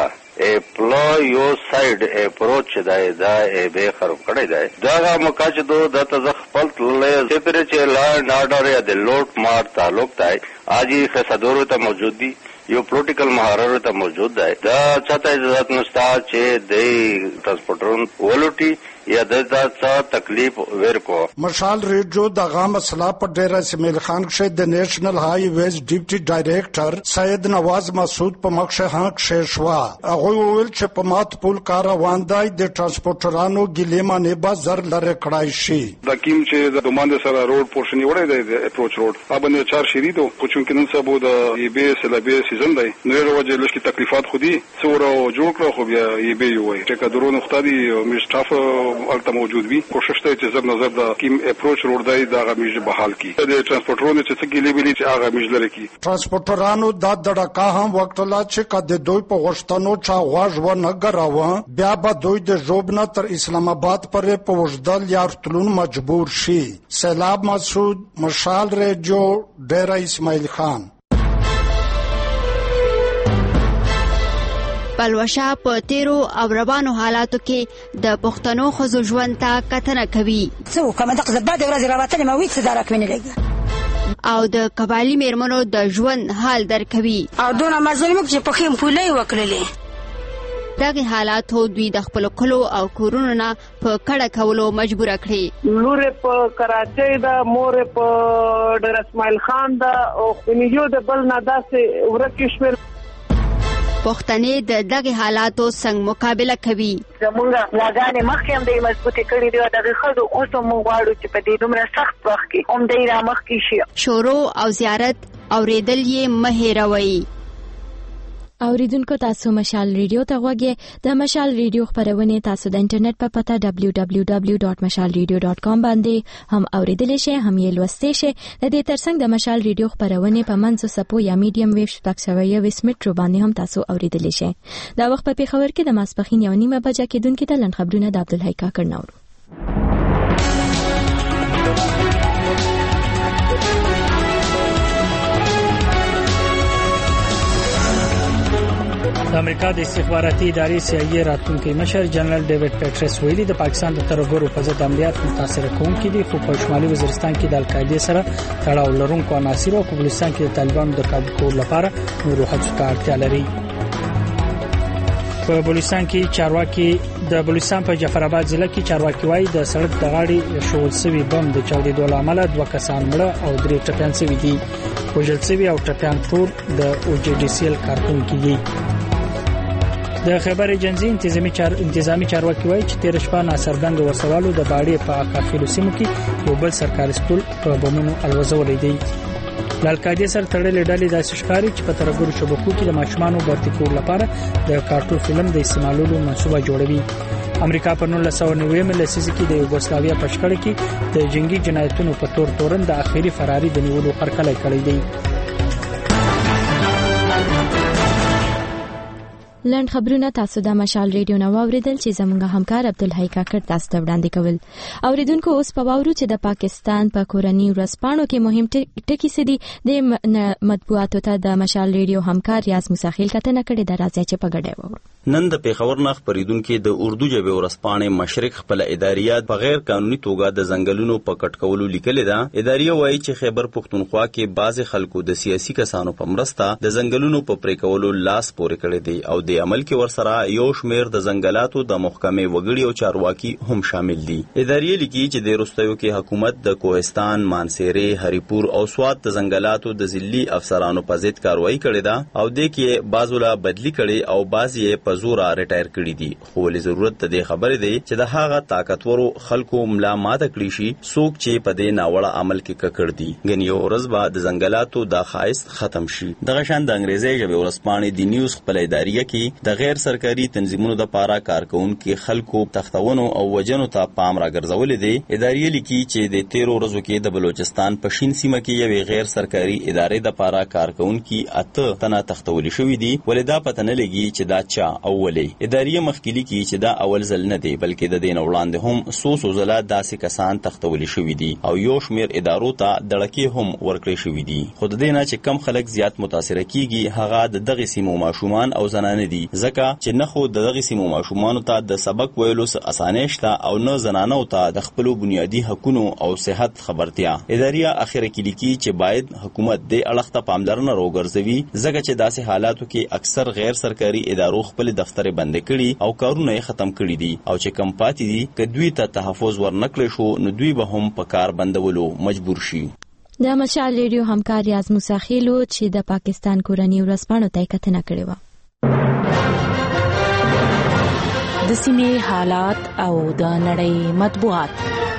پلو یو سایډ اپروچ دی دا به خراب کړی دی دا مکاچدو د تزخپل له سپره چې لاند آرډر یا د لوټ مار تعلق دی اجي خصدورو ته موجود دي یو پروتوکول مهارت ته موجود دی دا چاته اجازه نشته چې د ترانسپورټرون ولوټي یا د تکلیف ورکو. مشال ریډیو دغه مسله په ډیر اسماعیل خان کې د نېشنل های ویز ډیپټي ډایریکټر سید نواز مسعود په مخه هغه شوا هغه ویل چې په مات پول کار روان دی د ترانسپورټرانو ګلیمانه بازار لره کړای شي. د کیم چې د دومانده سره روډ پورشن وړي دی د اپروچ روډ باندې 4 شریدو خو چې نن سبا د ایبی سلابي سیزن دی نو وروجه لږ تکلیفات خودي څوره جوړ کړو خو بیا ایبی وي چې کډرونه خدای مې سټاف البته موجود وي کوشش ته چې زر نظر د کیم اپروچ روډ دی دا غمیج بحال کی د ترانسپورټرونو چې څنګه لیبلی چې هغه غمیج لري کی ترانسپورټرانو د دړکا هم وکټلا چې کده دوی په غشتنو چا غواژ و نه غراوه بیا به دوی د جوبنا تر اسلام آباد پرې په وجدل یار تلون مجبور شي. سیلاب مسعود مشال ریډیو ډیر اسماعیل خان. پلوشه په تیرو او روانو حالاتو کې د پښتنو ښځو ژوند ته کتنه کوي څو کومه د بعد ورځې راوتلې ما وې څه درک مې نه لګي او د قبایلی میرمنو د ژوند حال درکوي او دونه مظلوم چې په خیم پولې وکړلې دغه حالاتو دوی د خپل کلو او کورونو نه په کډه کولو مجبور کړي. لور په کراچۍ دا مور په ډیر اسماعیل خان دا او خنیو د بل نه داسې ورکشمیر پښتنې د دغه حالاتو څنګه مقابله کوي. زمونږ لاګانې مخکې هم د مضبوطې کړي دی دغه خلکو اوس هم غواړو چې په دې دومره سخت وخت کې هم دې را مخکې شي. شورو او زیارت اوریدل یې مه هېروئ. اوریدونکو تاسو مشال ریډیو ته غوږی د مشال ریډیو خبرونه تاسو د انټرنیټ په پته www.mashalradio.com باندې هم اوریدلی شئ هم یې لوستلی شئ د دې ترڅنګ د مشال ریډیو خبرونه په منځو سپو یا میډیم ویو شپږ میټرو باندې هم تاسو اوریدلی شئ دا وخت په خبر کې د ماسپخین 9:30 بجې کېدونکو د لن خبرونه د عبدالحی کاکړ نورو د امریکا د استخباراتي ادارې CIA راتلونکي مشر جنرال ډیوډ پیټرس ویلي د پاکستان د ترهګرو په ضد عملیات متاثر کوونکي دي خو په شمالي وزیرستان کې د القاعده سره تړاو لرونکو عناصر او په بلوچستان کې د طالبانو د کابو کولو لپاره نورو هڅو ته اړتیا لري. په بلوچستان کې چارواکي د بلوچستان په جعفر آباد ضلع کې چارواکي وايي د سړک د غاړې شوړ شوی بم د چاودېدو له امله 2 کسان مړه او 3 ټپيان شوي دي. وژل شوي او ټپيان ټول د OJDCL کارکونکي دي. د خبر ایجنسی انتظامی چارواکي وايي چې 13 شپه ناڅرګند ورسوالو د باړې په اقاخیلو سیمو کې یو بل سرکاري سکول په بمونو الوزولې دي. لالقاعده سره تړلې ډلې داسې ښکاري چې په ترهګرو شبکو کې د ماشومانو برتي کول لپاره د کارټون فلم د استعمالولو منصوبه جوړوي. امریکا په 1990 لسیزه کې د یوګوسلاویا په شخړه کې د جنگي جنایتونو په تور تورن د اخیری فراری د نیولو هرکلی کړی دی. لند خبرونه تاسو د مشال ریډیو نو اوریدل چې زموږ همکار عبدالحی کاکړ تاسو ته وړاندې کول. اوریدونکو اوس په واورو چې د پاکستان په کورنۍ ورځپاڼو کې مهم ټکي سدي د مطبوعاتو ته د مشال ریډیو همکار ریاض مساخیل کتنه کړې د راځي چې په ګډه وو. نن د پیښور نه خبرېدونکو د اردو ژبې ورځپاڼې مشرق خپل اداریات بغیر قانوني توګه د ځنګلونو په کټکولو لیکل دا. اداریه وایي چې خیبر پختونخوا کې بعض خلکو د سیاسي کسانو په مرسته د ځنګلونو په پرې کولو لاس پورې کړی دی او د عمل کې ورسره یو شمیر د ځنګلاتو د محکمې وګړي او چارواکي هم شامل دي. اداریه لیکي چې د روستیو کې حکومت د کوهستان، مانسيري، هریپور او سوات د ځنګلاتو د ځلي افسرانو په ضد کاروایی کړې ده او د کې بعضولا بدلی کړي او بعضی په زور ریټایر کړي دي. خو له ضرورت د خبرې دی چې د هغه طاقتورو خلکو ملا ماته کړی شي څوک چې په دې ناوړه عمل کې ککړ دي. غنی ورځ بعد د ځنګلاتو د خایست ختم شي. دغه شان د انګریزي ژبې ورځپاڼې د نیوز خپل اداریه کې د غیر سرکاري تنظیمونو د پاره کارکونکو خلکو تختونو او وجنو ته پام راګرځولې دي. اداریه لیکي چې د 13 ورځو کې د بلوچستان په شین سیمه کې یو غیر سرکاري ادارې د پاره کارکونکو 8 تنه تختول شوې دي. ولدا پته نه لګي چې دا چا اولي. اداریه مخکلي کې چې دا اول ځل نه دی بلکې د دین وړاندې هم سوسو زلا داسې کسان تختول شوې دي او یو شمیر ادارو ته دړکې هم ورکړې شوې دي. خود دې نه چې کم خلک زیات متاثر کیږي هغه دغه سیمو ماشومان او زنانه دي ځکه چې نه خو دغه سیمو ماشومان ته د سبق ویلو اسانه شته او نه زنانه ته د خپل بنیادی حقوقو او صحت خبرتیا. اداریه اخر کې لیکي چې باید حکومت د اړخته پاملرنه وکړي ځکه چې داسې حالاتو کې اکثر غیر سرکاري ادارو خپل دفتر بند کړي او کارونه ختم کړي دي او چې کم پاتې دي کدوی ته تحفظ ورنکړي شو نو دوی به هم په کار بندولو مجبور شي. د مشال ریډیو همکار ریاض مساخیلو چې د پاکستان کورنۍ ورځپاڼو ته کتنه کړې و. د سیمې حالات او د نړۍ مطبوعات.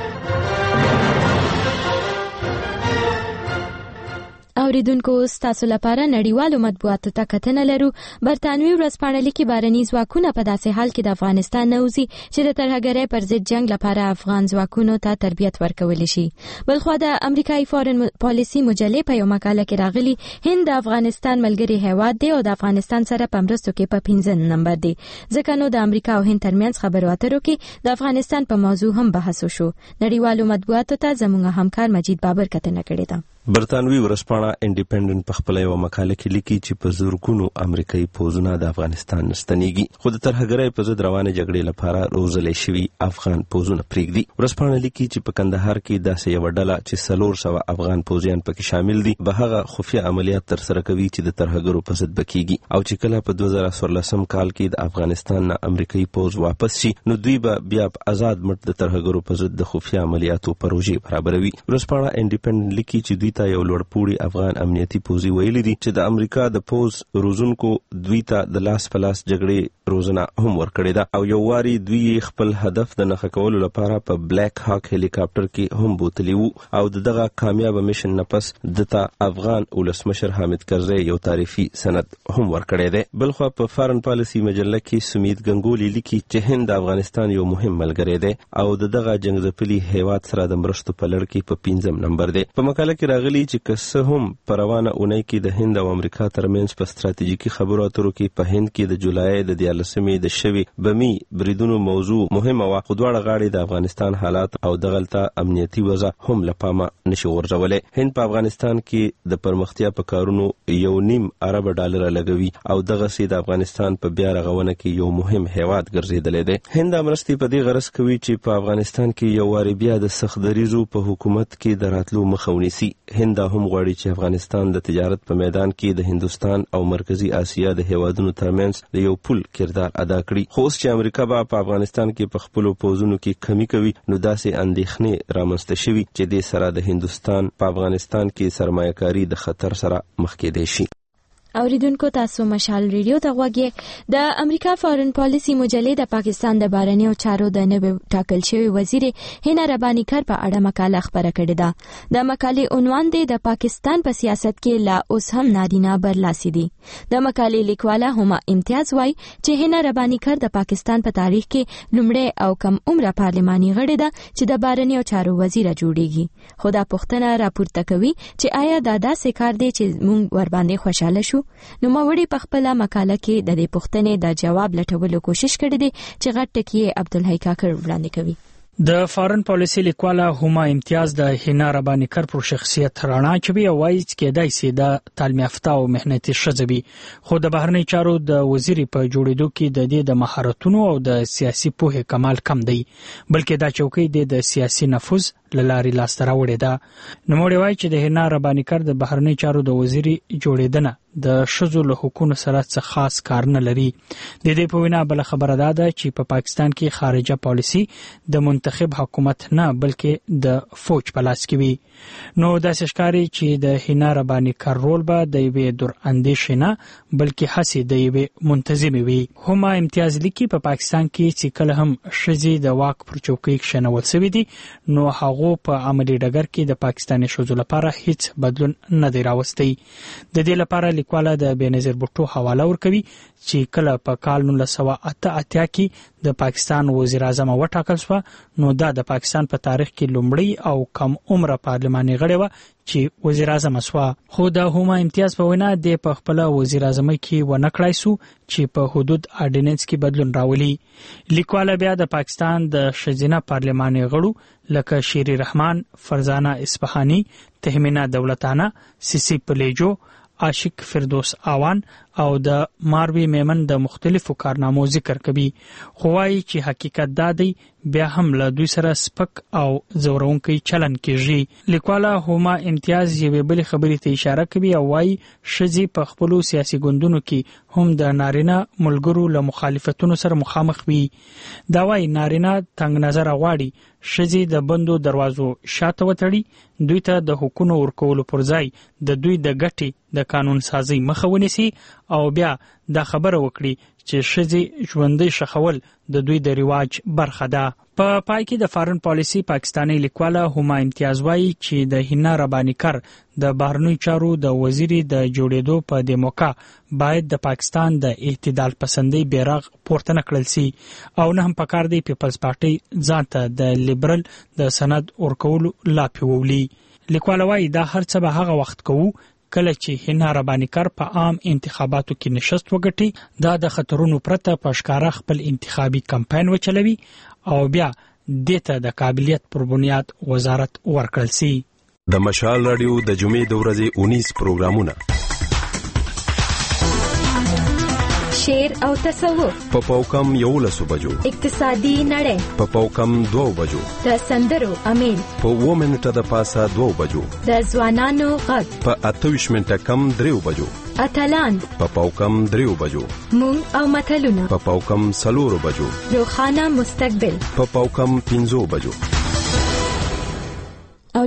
اوریدونکو تاسو لپاره نړیوالو مطبوعاتو ته کتنه لرو. برتانوي ورځپاڼه لیکي بهرني ځواکونه په داسې حال کې د افغانستان نه وځي چې د ترهګرۍ پر ضد جنگ لپاره افغان ځواکونو ته تربیت ورکول شي. بلخو د امریکایي فورن پالیسي مجلې په یو مقاله کې راغلي هند د افغانستان ملګری هیواد دی او د افغانستان سره په مرستو کې په 15 نمبر دی. ځکه نو د امریکا او هند ترمنځ خبرو اترو کې د افغانستان په موضوع هم بحث وشو. نړیوالو مطبوعاتو ته زموږ همکار مجید بابر کتنه کړې ده. برتانوي ورځپاڼه انډیپندنت په خپل یو مقاله کې لیکي چې په زورګونو امریکایي پوځونه د افغانستان نستنیږي خو د ترهګرۍ په ضد روانه جګړې لپاره روزلې شوي افغان پوځونه پرېږدي. ورځپاڼه لیکي چې په کندهار کې داسې یو ډله چې 400 افغان پوځیان پکې شامل دي به هغه خفیه عملیات ترسره کوي چې د ترهګرو په ضد بکیږي او چې کله په 2014 کال کې د افغانستان نه امریکایي پوځ واپس شي نو دوی به بیا په آزاد مټ د ترهګرو په ضد د خفیه عملیاتو پروژې برابروي. ورځپاڼه انډیپندنت لیکي چې دوی ته یو لوړپوړي افغان امنیتي پوځي ویلي دي چې د امریکا د پوز روزونکو دوی ته د لاس په لاس جګړې روزنه هم ورکړې ده او یو واري دوی خپل هدف د نښه کولو لپاره په بلیک هاک هلیکاپټر کې هم بوتلی وو او دغه کامیاب میشن نه پس دته افغان ولسمشر حامد کرزی یو تعریفي سند هم ورکړی دی. بلخو په فارن پالیسی مجله کې سمیت ګنگولی لیکي چې هند د افغانستان یو مهم ملګری دی او دغه جنگ ځپلي هیواد سره د مرستو په لړ کې په 5م نمبر دی. په مقاله کې راغلي چې که هم په روانه اونۍ کې د هند او امریکا ترمنځ په ستراتیژیکي خبرو اترو کې په هند کې د جولای د 14مې د شوي بمی بریدونو موضوع مهمه وه، خو دواړه غاړې د افغانستان حالات او دغلته امنیتي وضع هم له پامه نشي غورځولی. هند په افغانستان کې د پرمختیا په کارونو $1.5 ارب لګوي او دغسې د افغانستان په بیا رغونه کې یو مهم هیواد ګرځېدلی دی. هند مرستې په دې غرض کوي چې په افغانستان کې یو واري بیا د سخت دریزو په حکومت کې د راتلو مخه ونیسي. هند هم غواړي چې افغانستان د تجارت په میدان کې د هندوستان او مرکزی آسیا د هیوادونو ترمنځ د یو پل کردار ادا کړي. خو اوس چې امریکا په افغانستان کې په خپلو پوځونو کې کمی کوي نو داسې اندېښنې رامنځته شوي چې دې سره د هندوستان په افغانستان کې سرمایه‌کاري د خطر سره مخ کېدای شي. اوریدونکو تاسو مشال ریډیو ته غوږی. د امریکا فارن پالیسی مجلې د پاکستان د بهرنیو چارو د نوې ټاکل شوی وزیر هینا ربانی کر په اړه مقاله خبره کړې ده. د مقالې عنوان دی د پاکستان په سیاست کې لا اوس هم نارینه برلاسي دي. د مقالې لیکواله هما امتیاز وایي چې هینا ربانی کر د پاکستان په تاریخ کې لومړی او کم عمره پارلماني غړې ده چې د بهرنیو چارو وزیر جوړیږي. خو دا پوښتنه راپورته کوي چې آیا دا داسې کار دی چې موږ ور باندې خوشاله شو؟ نو ماوړي په خپل مقاله کې د دې پوښتنې د جواب لټولو کوشش کړې دي چې غټ ټکی عبدالحی کاکر وړاندې کوي. د فارن پالیسی لیکواله هما امتیاز د هینا ربانی کر پر شخصیت رڼا چوي او وايي چې کېدای شي د تعلیم یافته او مهنتي ښځه وي، خو د بهرنی چارو د وزیر په جوړېدو کې د دې د مهارتونو او د سیاسي پوهې کمال کم دی، بلکې دا چوکۍ د سیاسي نفوذ للاري لاسته راوړې ده. نوموړی وايي چې د هینا ربانی کر د بهرنی چارو د وزیر جوړېدنه د شذو له حقوقو سره څه خاص کار نه لري. د دې په وینا بل خبره ده چې په پاکستان کې خارجه پالیسی د منتخب حکومت نه بلکې د فوج په لاس کې وي. نو داسې ښکاري چې د هینا ربانی کر رول به د یوې دور اندیشې نه بلکې هڅې د یوې منتظمې وي. هما امتیاز لیکي په پاکستان کې چې کله هم ښځې د واک پر چوکۍ کښېنول شوي دي نو هغه په عملي ډګر کې د پاکستاني ښځو لپاره هیڅ بدلون نه دی راوستی. د دې لپاره لیکواله د بېنظیر بوټو حواله ورکوي چې کله په کال 1988 کې د پاکستان وزیر اعظم وټاکل شو نو دا د پاکستان په تاریخ کې لومړی او کم عمره پارلماني غړی و چې وزیر اعظم شو. خو د هما امتیاز په وینا د په خپل وزیر اعظم کې ونه کړای سو چې په حدود اډیننس کې بدلون راولي. لیکواله بیا د پاکستان د شزینه پارلماني غړو لکه شیری رحمان، فرزانه اصفهانی، تهمینا دولتانه، سیسی پلیجو، عاشق فردوس آوان او د ماروی میمن د مختلفو کارنامو ذکر کوي. خو وايي چې حقیقت دا دی بیا هم له دوی سره سپک او زورونکي چلن کېږي. لیکواله هما امتیاز یوې بلې خبرې ته اشاره کوي او وايي ښځې په خپلو سیاسي ګوندونو کې هم د نارینه ملګرو له مخالفتونو سره مخامخ وي. دا وايي نارینه تنګ نظر غواړي ښځې د بندو دروازو شاته وتړي، دوی ته د حقوقو ورکولو پر ځای د دوی د ګټې د قانون سازي مخه ونیسي او بیا دا خبره وکړي چې ښځې ژوندۍ ښخول د دوی د رواج برخه ده. په پای کې د فارن پالیسی پاکستاني لیکواله هما امتیاز وايي چې د هینا ربانی کر د بهرنی چارو د وزیر د جوړېدو په د موقع باید د پاکستان د اعتدال پسندۍ بیرغ پورته نکړل سي او نه هم پکار دی پیپلز پارټي ځان ته د لیبرل د سند ورکولو لاپې وولي. لیکواله وايي دا هر څه به هغه وخت کوو کله چې هینا ربانی کر په عام انتخاباتو کې نشست وګټي، دا د خطرونو پرته په ښکاره خپل انتخابي کمپاین وچلوي او بیا دته د قابلیت پر بنیاد وزارت ورکړل سي. د مشال رادیو د جمعې د ورځې 19 پروګرامونه شعر او تصوف په پاوکم 11 بجو، اقتصادي نړۍ په پاوکم 2 بجو، د سندرو امیل په 2 منټه د پاسه 2 بجو، د ځوانانو غږ په 28 منټه کم 3 بجو، اتلان په پاوکم 3 بجو، مونږ او متلونه په پاوکم 4 بجو، روخانه مستقبل په پاوکم 5 بجو.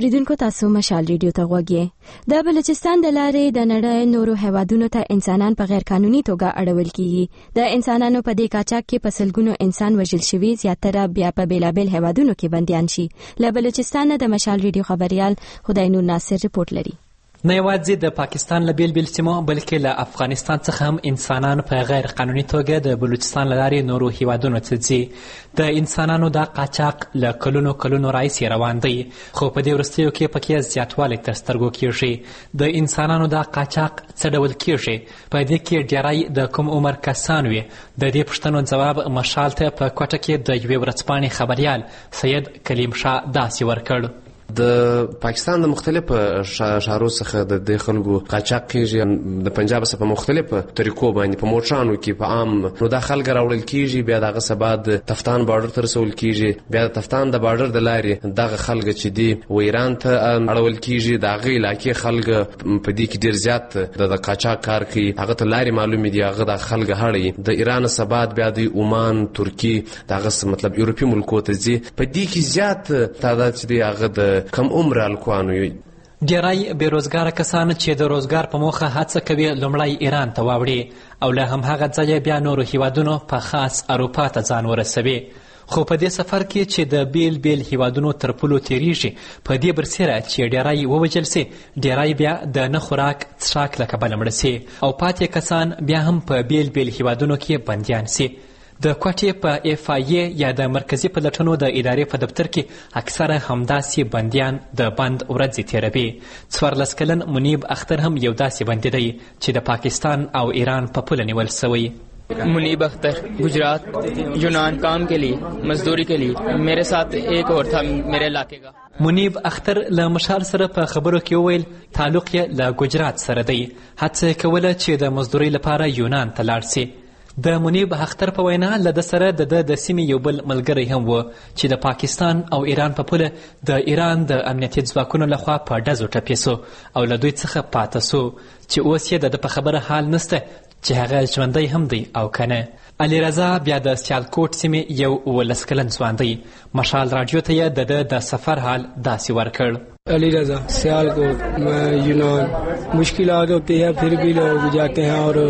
اوریدونکو تاسو مشال ریډیو ته غوږی. د بلوچستان د لارې د نړۍ نورو هیوادونو ته انسانان په غیر قانوني توګه اړول کیږي. د انسانانو په دې قاچاق کې په سلګونو انسان وژل شوي، زیاتره بیا په بیلابل هیوادونو کې بندیان شي. له بلوچستان د مشال ریډیو خبريال خدای نور ناصر رپورټ لري. نه یوازې د پاکستان له بیل سیمو بلکې له افغانستان څخه هم انسانان په غیر قانوني توګه د بلوچستان له لارې نورو هیوادونو ته ځي. د انسانانو دا قاچاق له کلونو راهیسې روان دی، خو په دې وروستیو کې پکې زیاتوالی تر سترګو کېږي. د انسانانو دا قاچاق څه ډول کېږي؟ په دې کې ډېری د کوم عمر کسان وي؟ د دې پوښتنو ځواب مشال ته په کوټه کې د یوې ورځپاڼې خبریال سید کلیم شاه داسې ورکړ. د پاکستان د مختلفو شهرو څخه د دې خلکو قاچاق کیږي، د پنجاب څخه په مختلفو طریقو باندې په موټرانو کې په عام نو دا خلک راوړل کیږي، بیا دغه سبا د تفتان بارډر ته رسول کیږي، بیا د تفتان د بارډر د لارې دغه خلک چې دی و ایران ته اړول کیږي. دغه علاقې خلک په دې کې ډیر زیات د قاچاق کار کوي، هغه ته لارې معلومې دي، هغه د خلک هړي د ایران سبا بیا د عمان، ترکی، دغه مطلب یورپی ملکو ته ځي. په دې کې زیات تعداد چې دی هغه د کم عمر الکوانو وي. ډېری بېروزګاره کسان چې د روزګار په موخه هڅه کوي لومړی ایران ته واوړي او له همهغه ځایه بیا نورو هیوادونو په خاص اروپا ته ځان ورسوي. خو په دې سفر کې چې د بیل هیوادونو تر پولو تیریږي، په دې برسیره چې ډېری ووژل سي، ډېری بیا د نه خوراک څښاک له کبله مړه سي او پاتې کسان بیا هم په بیل هیوادونو کې بندیان سي. د کوټې په FIA یا د مرکزی پلټنو د ادارې په دفتر کې اکثره همداسې بندیان د بند ورځې تیروي. 14 کلن منیب اختر هم یو داسې بندي دی چې د پاکستان او ایران په پوله نیول شوی. मुनीब अख्तर, गुजरात यूनान काम के लिए, मजदूरी के लिए. मेरे साथ एक और था मेरे इलाके का. منیب اختر له مشال سره په خبرو کې وویل تعلق یې له گجرات سره دی، هڅه کوله چې د مزدورۍ لپاره یونان ته لاړ شي. د منیب اختر په وینا له د سره د سیمې یو بل ملګری هم و چې د پاکستان او ایران په پوله د ایران د امنیتي ځواکونو لخوا په ډزو ټپي سو او له دوی څخه پاته سو چې اوس یې د په خبره حال نسته چې هغه ژوندی هم دی او کنه. علي رضا بیا د سیالکوټ سیمې یو 19 کلن ځوان دی. مشال راډیو ته یې د سفر حال داسې ورکړ. علی رضا, सियालकोट में यूनान मुश्किलात होती है फिर भी लोग जाते हैं और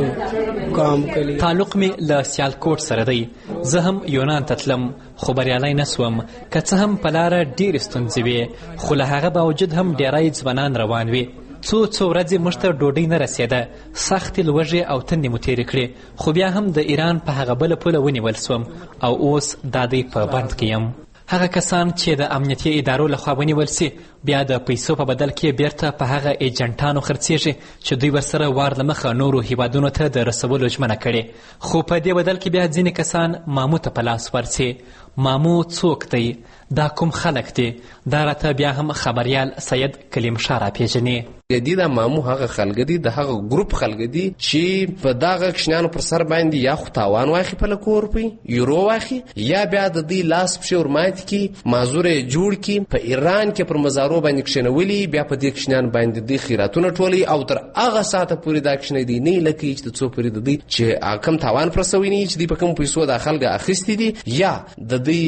काम के लिए. تعلق می له سیالکوټ سره دی. زه هم یونان ته تلم خو بریالی نسوم، که څه هم په لاره ډېرې ستونزې وې، خو له هغه باوجود هم ډېری ځوانان روان وي. څو ورځې موږ ته ډوډۍ نه رسېده، سختې لوږې او تندې مو تېرې کړې، خو بیا هم د ایران په هغه بله پوله ونیول سوم او اوس دا دی په بند کې یم. هغه کسان چې د امنیتي ادارو لخوا ونیول سي بیا د پیسو په بدل کې بیرته په هغه ایجنټانو خرڅېږي چې دوی ورسره وار له مخه نورو هیوادونو ته د رسولو ژمنه کړې، خو په دې بدل کې بیا ځینې کسان مامو ته په لاس ورسي. مامو څوک دی؟ دا کوم خلک دي؟ دا راته بیا هم خبریال سید کلیم شاه راپېژني. دی دا مامو هغه خلک دي، د هغه ګروپ خلک دي چې په دغه کښنیانو پر سر باندې یا خو تاوان واخي په لکو روپۍ یورو واخي، یا بیا د دوی لاس پښې ورماتې کړي، معذور یې جوړ کړي، په ایران کې پر مزارو باندې کښېنولي، بیا په دې کښنیان باندې دوی خیراتونه ټولوي او تر هغه ساعته پورې دا کښنی دی نه لکه چې د څو پورې د دوی چې کم تاوان پر سوی نه چې دوی په کوم پیسو دا خلک اخیستي دي یا د دوی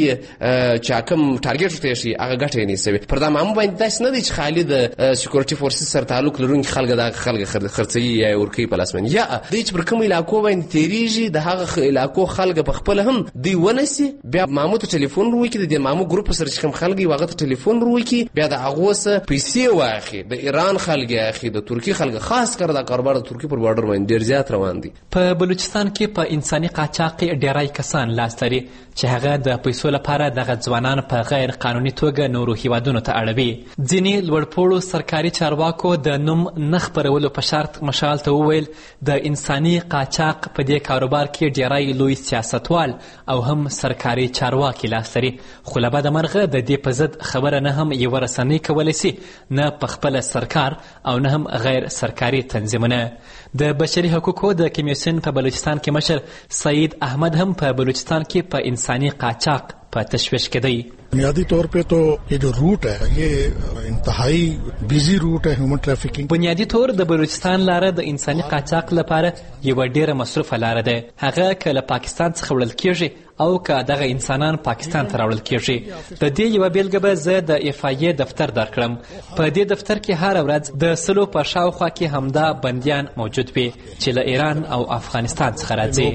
چې کوم ټارګېټ ورته شي هغه ګټه یې نیسوي. پر دا مامو باندې داسې نه دی چې خالي د سکیورټي فورسز سره تعلق لرونکي خلک دا خلک خرڅوي یا یې ورکوي په لاس باندې، یا دوی چې پر کوم علاقو باندې تېرېږي د هغه علاقو خلک په خپله هم دوی ونیسي، بیا مامو ته ټلیفون ور وکړي، د دې مامو ګروپ سره چې کوم خلک وي هغه ته ټلیفون ور وکړي، بیا د هغو څه پیسې واخلي. د ایران خلک یې اخلي، د ترکي خلک، خاص کر دا کاروبار د ترکي پر بارډر باندې ډېر زیات روان دی. په بلوچستان کې په انساني قاچاق ډېری کسان لاس لري چې هغه د پیسو لپاره دغه ځوانان په غیر قانوني توګه نورو هیوادونو ته اړوي. ځینې لوړپوړو سرکاري چارواکو د نوم نه خپرولو په شرط مشال ته وویل د انساني قاچاق په دې کاروبار کې ډېری لوی سیاستوال او هم سرکاري چارواکي لاس لري، خو له بده مرغه د دې په ضد خبره نه هم یوه رسنۍ کولی سي، نه په خپله سرکار او نه هم غیر سرکاري تنظیمونه. د بشري حقوقو د کمیسیون په بلوچستان کې مشر سعید احمد هم په بلوچستان کې په انساني قاچاق په تشویش کې دی. بنیادی طور पे तो ये जो रूट है ये इंतहाई बिजी रूट है ह्यूमन ट्रैफिकिंग. بنیادی طور د بلوچستان لاره د انساني قاچاق لپاره یو ډیره مصرفه لاره ده. هغه کله پاکستان څخه وړل کیږي او که دغه انسانان پاکستان ته راوړل کیږي. د دې یو بیلګه به زه د FIA دفتر درکړم. په دې دفتر کې هر ورځ د 100 په شاوخوا کې همدا بندیان موجود وي چې له ایران او افغانستان څخه راځي.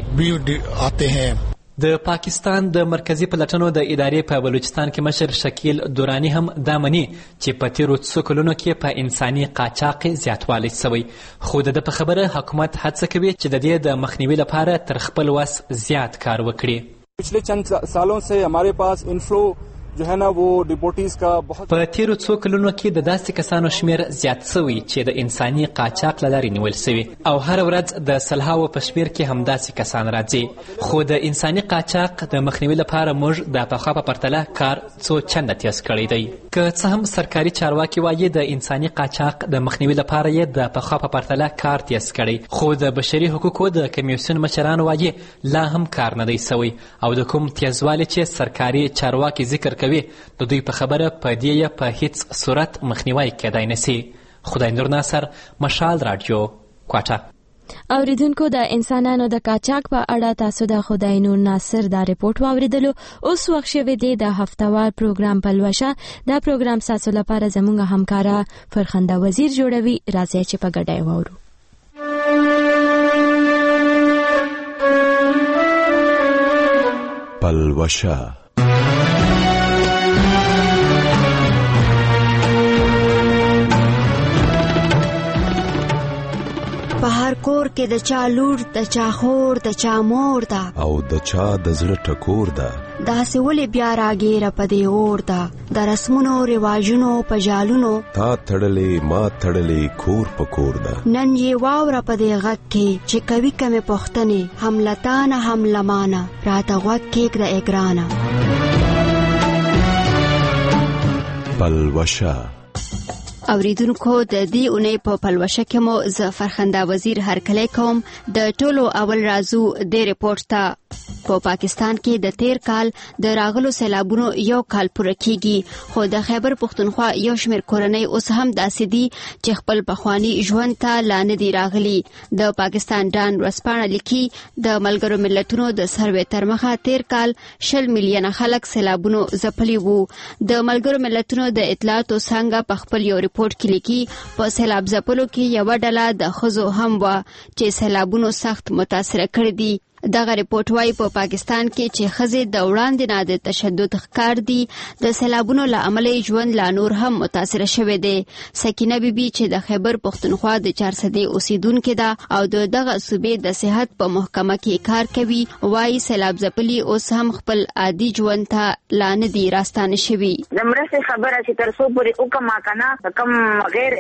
د پاکستان د مرکزی پلټنو د ادارې په بلوچستان کې مشر شکیل دورانی هم دا مني چې په تیرو څو کلونو کې په انساني قاچاق زیاتوالی شوی، خو د په خبره حکومت هڅه کوي چې د دې د مخنیوي لپاره تر خپل وس زیات کار وکړي. पिछले चंद सालों से हमारे पास इनफ्लो जो है ना वो डिपोटीज का बहुत په تیرو څو کلونو کې د داسې کسانو شمیر زیات شوی چې د انساني قاچاق له لارې نیول شوي او هر ورځ د سلهاوو په شمیر کې همداسې کسان راځي. خو د انساني قاچاق د مخنیوي لپاره موږ د پخوا په پرتله کار څو چنده تیز کړی دی. که څه هم سرکاري چارواکي وایي د انساني قاچاق د مخنیوي لپاره یې د پخوا په پرتله کار تیز کړی، خو د بشري حقوقو د کمیسیون مشران وایي لا هم کار نه دی شوی او د کوم تیزوالي چې سرکاري چارواکي ذکر کوي د دوی په خبره په دې په هیڅ صورت مخنیوي کېدای نشي. خدای نور ناصر، مشال رادیو، کوټه. اوریدونکو د انسانانو د قاچاق په اړه تاسو د خدای نور ناصر دا ریپورت واوریدلو. اوس وخت شوی دی د هفتوار پروګرام پلوشه. دا پروګرام تاسو لپاره زموږ همکارا فرخنده وزیر جوړوي. راځي چې په ګډه وورو. پلوشه په هر کور کې د چا لور، د چا خور، د چا مور ده او د چا د زړه ټکور ده. داسې ولې بیا راګیره په دې اور ده د رسمونو رواجونو په جالونو تا تړلې ما تړلې کور په کور ده. نن یې واوره په دې غږ کې چې کوي کمې پوښتنې هم لتانه هم لمانه راته غوږ کېږده ای ګرانه. پلوشه اوریدونکو د دې اونۍ په پلوشه کې مو زه فرخنده وزیر هرکلی کوم. د ټولو اول رازو د ریپورت ته. په پاکستان کې د تیر کال د راغلو سیلابونو یو کال پوره کیږي، خو د خیبر پښتونخوا یو شمېر کورنۍ اوس هم داسې دي چې خپل پخواني ژوند ته لا نه دي راغلي. د پاکستان ډان ورځپاڼه لیکي د ملګرو ملتونو د سروې تر مخه تیر کال 20 میلیونه خلک سیلابونو ځپلي وو. د ملګرو ملتونو د اطلاعاتو څنګه په خپل یو ریپورت کې لیکي په سیلاب ځپلو کې یو ډله د ښځو هم وه چې سیلابونو سخت متاثره کړي دي. دغه ریپورت وايي په پاکستان کې چې ښځې د وړاندې نه د تشدد ښکار دي. د سیلابونو له امله ژوند لا نور هم متاثره شوی دی. سکینه بیبي چې د خیبر پښتونخوا د 400 اوسیدونکو ده او دغه صوبې د صحت په محکمه کې کار کوي، وايي سیلاب ځپلي اوس هم خپل عادي ژوند ته لا نه دي راستانه شوي. د مرستې خبره چې تر څو پورې وکما کنه کم غیر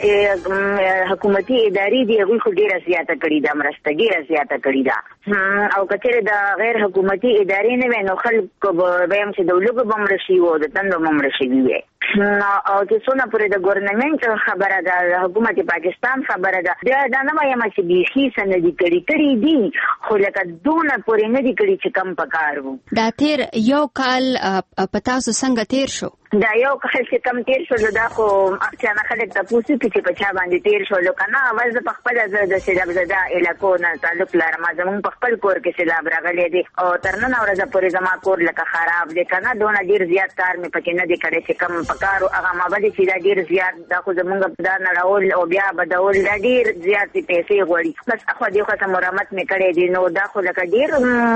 حکومتي ادارې دی هغوی خو ډیره زیاته کړې ده، مرسته ډیره زیاته کړې ده. او کچره د غیر حکومتي ادارې نه وي نو خلکو به هم چې د لوګو بمړ شي او د تندو بمړ شي وي. او چې څونه پورې د ګورنمنت خبره ده، حکومت پاکستان خبره ده، دا نه وایم چې بیخي سندې کړي دي، خو لکه دونه پورې نه دي کړي چې کم پکار وو. دا تیر یو کال پتا سو څنګه تیر شو؟ دا یو کال چې کم تیر شو دا خو چې نه خلک تاسو چې په چا باندې تیر شو لکه اول د خپل د سیلاب زده علاقو نه تعلق لرم. زمون په خپل کور کې سیلاب راغلی دی او تر نن ورځې پورې زما کور لکه خراب دی کنه، دونه ډیر زیات کار مې پکې نه دی کړی چې کم پکارو هغه ما باندې چې دا ډیر زیات دا خو زمونږ دا نړول او بیا بدول دا ډیر زیات پیسې غواړي. بس خو دې خو مرمت مې کړې دي نو دا خو لکه ډیر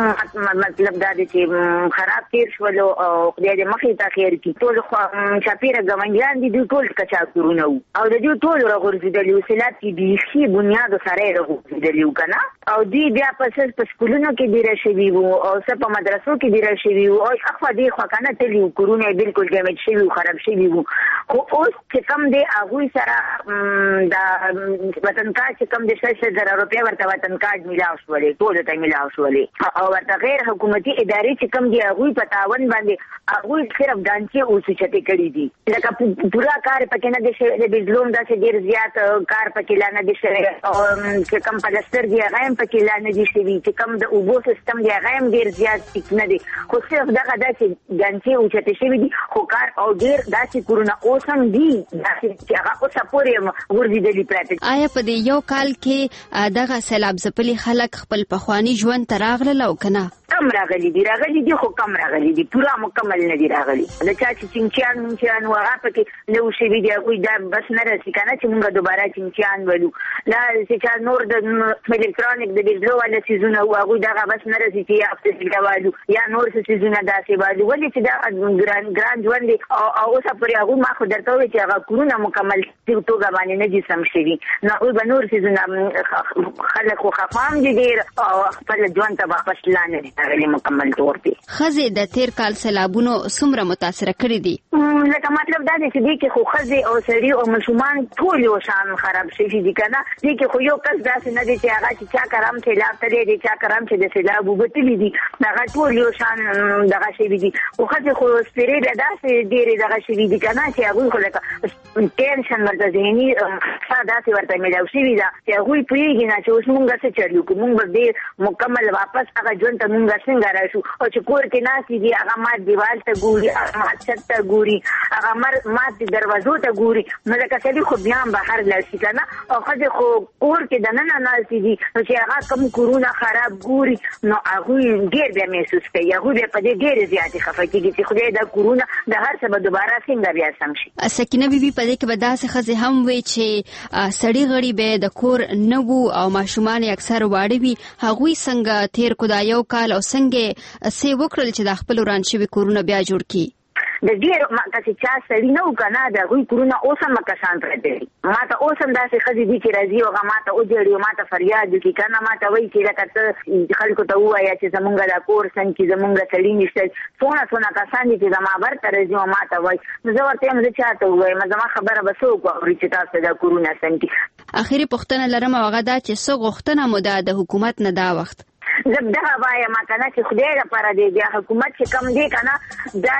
مطلب دا دی چې خراب تیر شول او خدای دې مخې ته خیر کړي. ټول خو چاپیره ګاونډیان دي دوی ټول کچا کورونه او د دې ټول راغورځېدلي وسیلات کې بیخي بنیاد سره راغورځېدلي کنه او دوی بیا په سکولونو کې دی راشي وو او څه په مدرسو کې دی راشي وو او خو دې خو کنه تلي کورونه بالکل ډیمیج شوي خراب شوي وو. خو اوس چې کم دی هغوی سره د وطن کارت چې کم دی 6,000 روپۍ ورته وطن کارت میلاو شولې ټولو ته میلاو شولې او ورته غیر حکومتي ادارې چې کم دی هغوی په تاوان باندې هغوی صرف ډانچې اوسوچتې کړي دي لکه پورا کار پکې نه دی شوی د بجلوم داسې ډېر زیات کار پکې لا نه دی شوی او چې کم پلستر دی هغه هم پکې لا نه دی شوي چې کم د اوبو سیستم دی هغه هم ډېر زیات ټیک نه دی خو صرف دغه داسې ډانچې اوچتې شوي دي خو کار او ډېر داسې کورونه اوس هم دي داسې چې هغه اوسه پورې غورځېدلي پراته آیا په دې یو کال کې دغه سیلاب ځپلي خلک خپل پخواني ژوند ته راغلل او که نه کم راغلي دي خو کم راغلي دي پورا مکمل نه دي راغلي د چا چې چینچیان هغه پکې نو شوي دي هغوی دا بس نه رسي که نه چې موږ دوباره چینچیان ولو لا چې چا نور د الکترونیک د بجلو والا څیزونه وو هغوی دغه بس نه رسي چې یا هفته والو یا نور څه څیزونه داسې والو ولې چې دا ګران ژوند دی او اوسه پورې هغوی ما خو درته وویل چې هغه کورونه مکمل توګه باندې نه دي سم شوي نو هغوی به نور څیزونه خلک خو خفه هم دي ډېر او خپل ژوند ته واپس لا نه دي مکمل طور دی ښځې د تیر کال سیلابونو څومره متاثره کړي دي لکه مطلب دا دی چې دې کې خو ښځې او سړي او ماشومان ټول یو شان خراب شوي دي که نه دې کې خو یو کس داسې نه دی چې هغه چې چا کرام سیلاب تللی دی چا کرام چې د سیلاب اوبه تللي دي هغه ټول یو شان دغه شوي دي خو ښځې خو سپېرې بیا داسې ډېرې دغه شوي دي که نه چې هغوی خو لکه ټینشن ورته ذهني داسې ورته میلاو شوي ده چې هغوی پوهېږي نه چې اوس مونږ څه چل وکړو مونږ به ډېر مکمل واپس هغه ژوند ته مونږ څنګه راشو او چې کور کې ناستې دي هغه مات دیوال ته ګوري هغه مات چھت ته ګوري هغه مات دروازو ته ګوري نو لکه سړي خو بیا هم بهر لاړ شي که نه او ښځې خو کور کې دننه ناستې دي نو چې هغه کوم کورونه خراب ګوري نو هغوی ډېر بیا محسوس کوي هغوی بیا په دې ډېرې زیاتې خفه کېږي چې خدای دا کورونه د هر څه به دوباره څنګه بیا سم شي سکینه بیبي په دې کې به داسې ښځې هم وي چې سړي غړي به د کور نه وو او ماشومان یې اکثر واړه وي هغوی څنګه تېر کړو دا یو کال او څنګه څه وکړل چې د خپل وران شوي کورونه بیا جوړ کړي د ډېر چې چا سړي نه وو که نه د هغوی کورونه اوس هم کسان پرته دي ما ته اوس هم داسې ښځې دي چې راځي هغه ما ته وجړي او ما ته فریاد وکړي که نه ما ته وایي چې لکه ته خلکو ته ووایه چې زمونږ دا کور څنګ کې زمونږ سړي نشته څونه کسان دي چې زما بر ته راځي او ما ته وایي نو زه ورته یم زه چا ته ووایم زما خبره به څوک واوري چې تاسو دا کورونه څنګ کې اخري پوښتنه لرم او هغه دا چې څه غوښتنه مو ده د حکومت نه دا وخت زه دغه وایم که نه چې خدای لپاره دی بیا حکومت چې کم دی که نه دا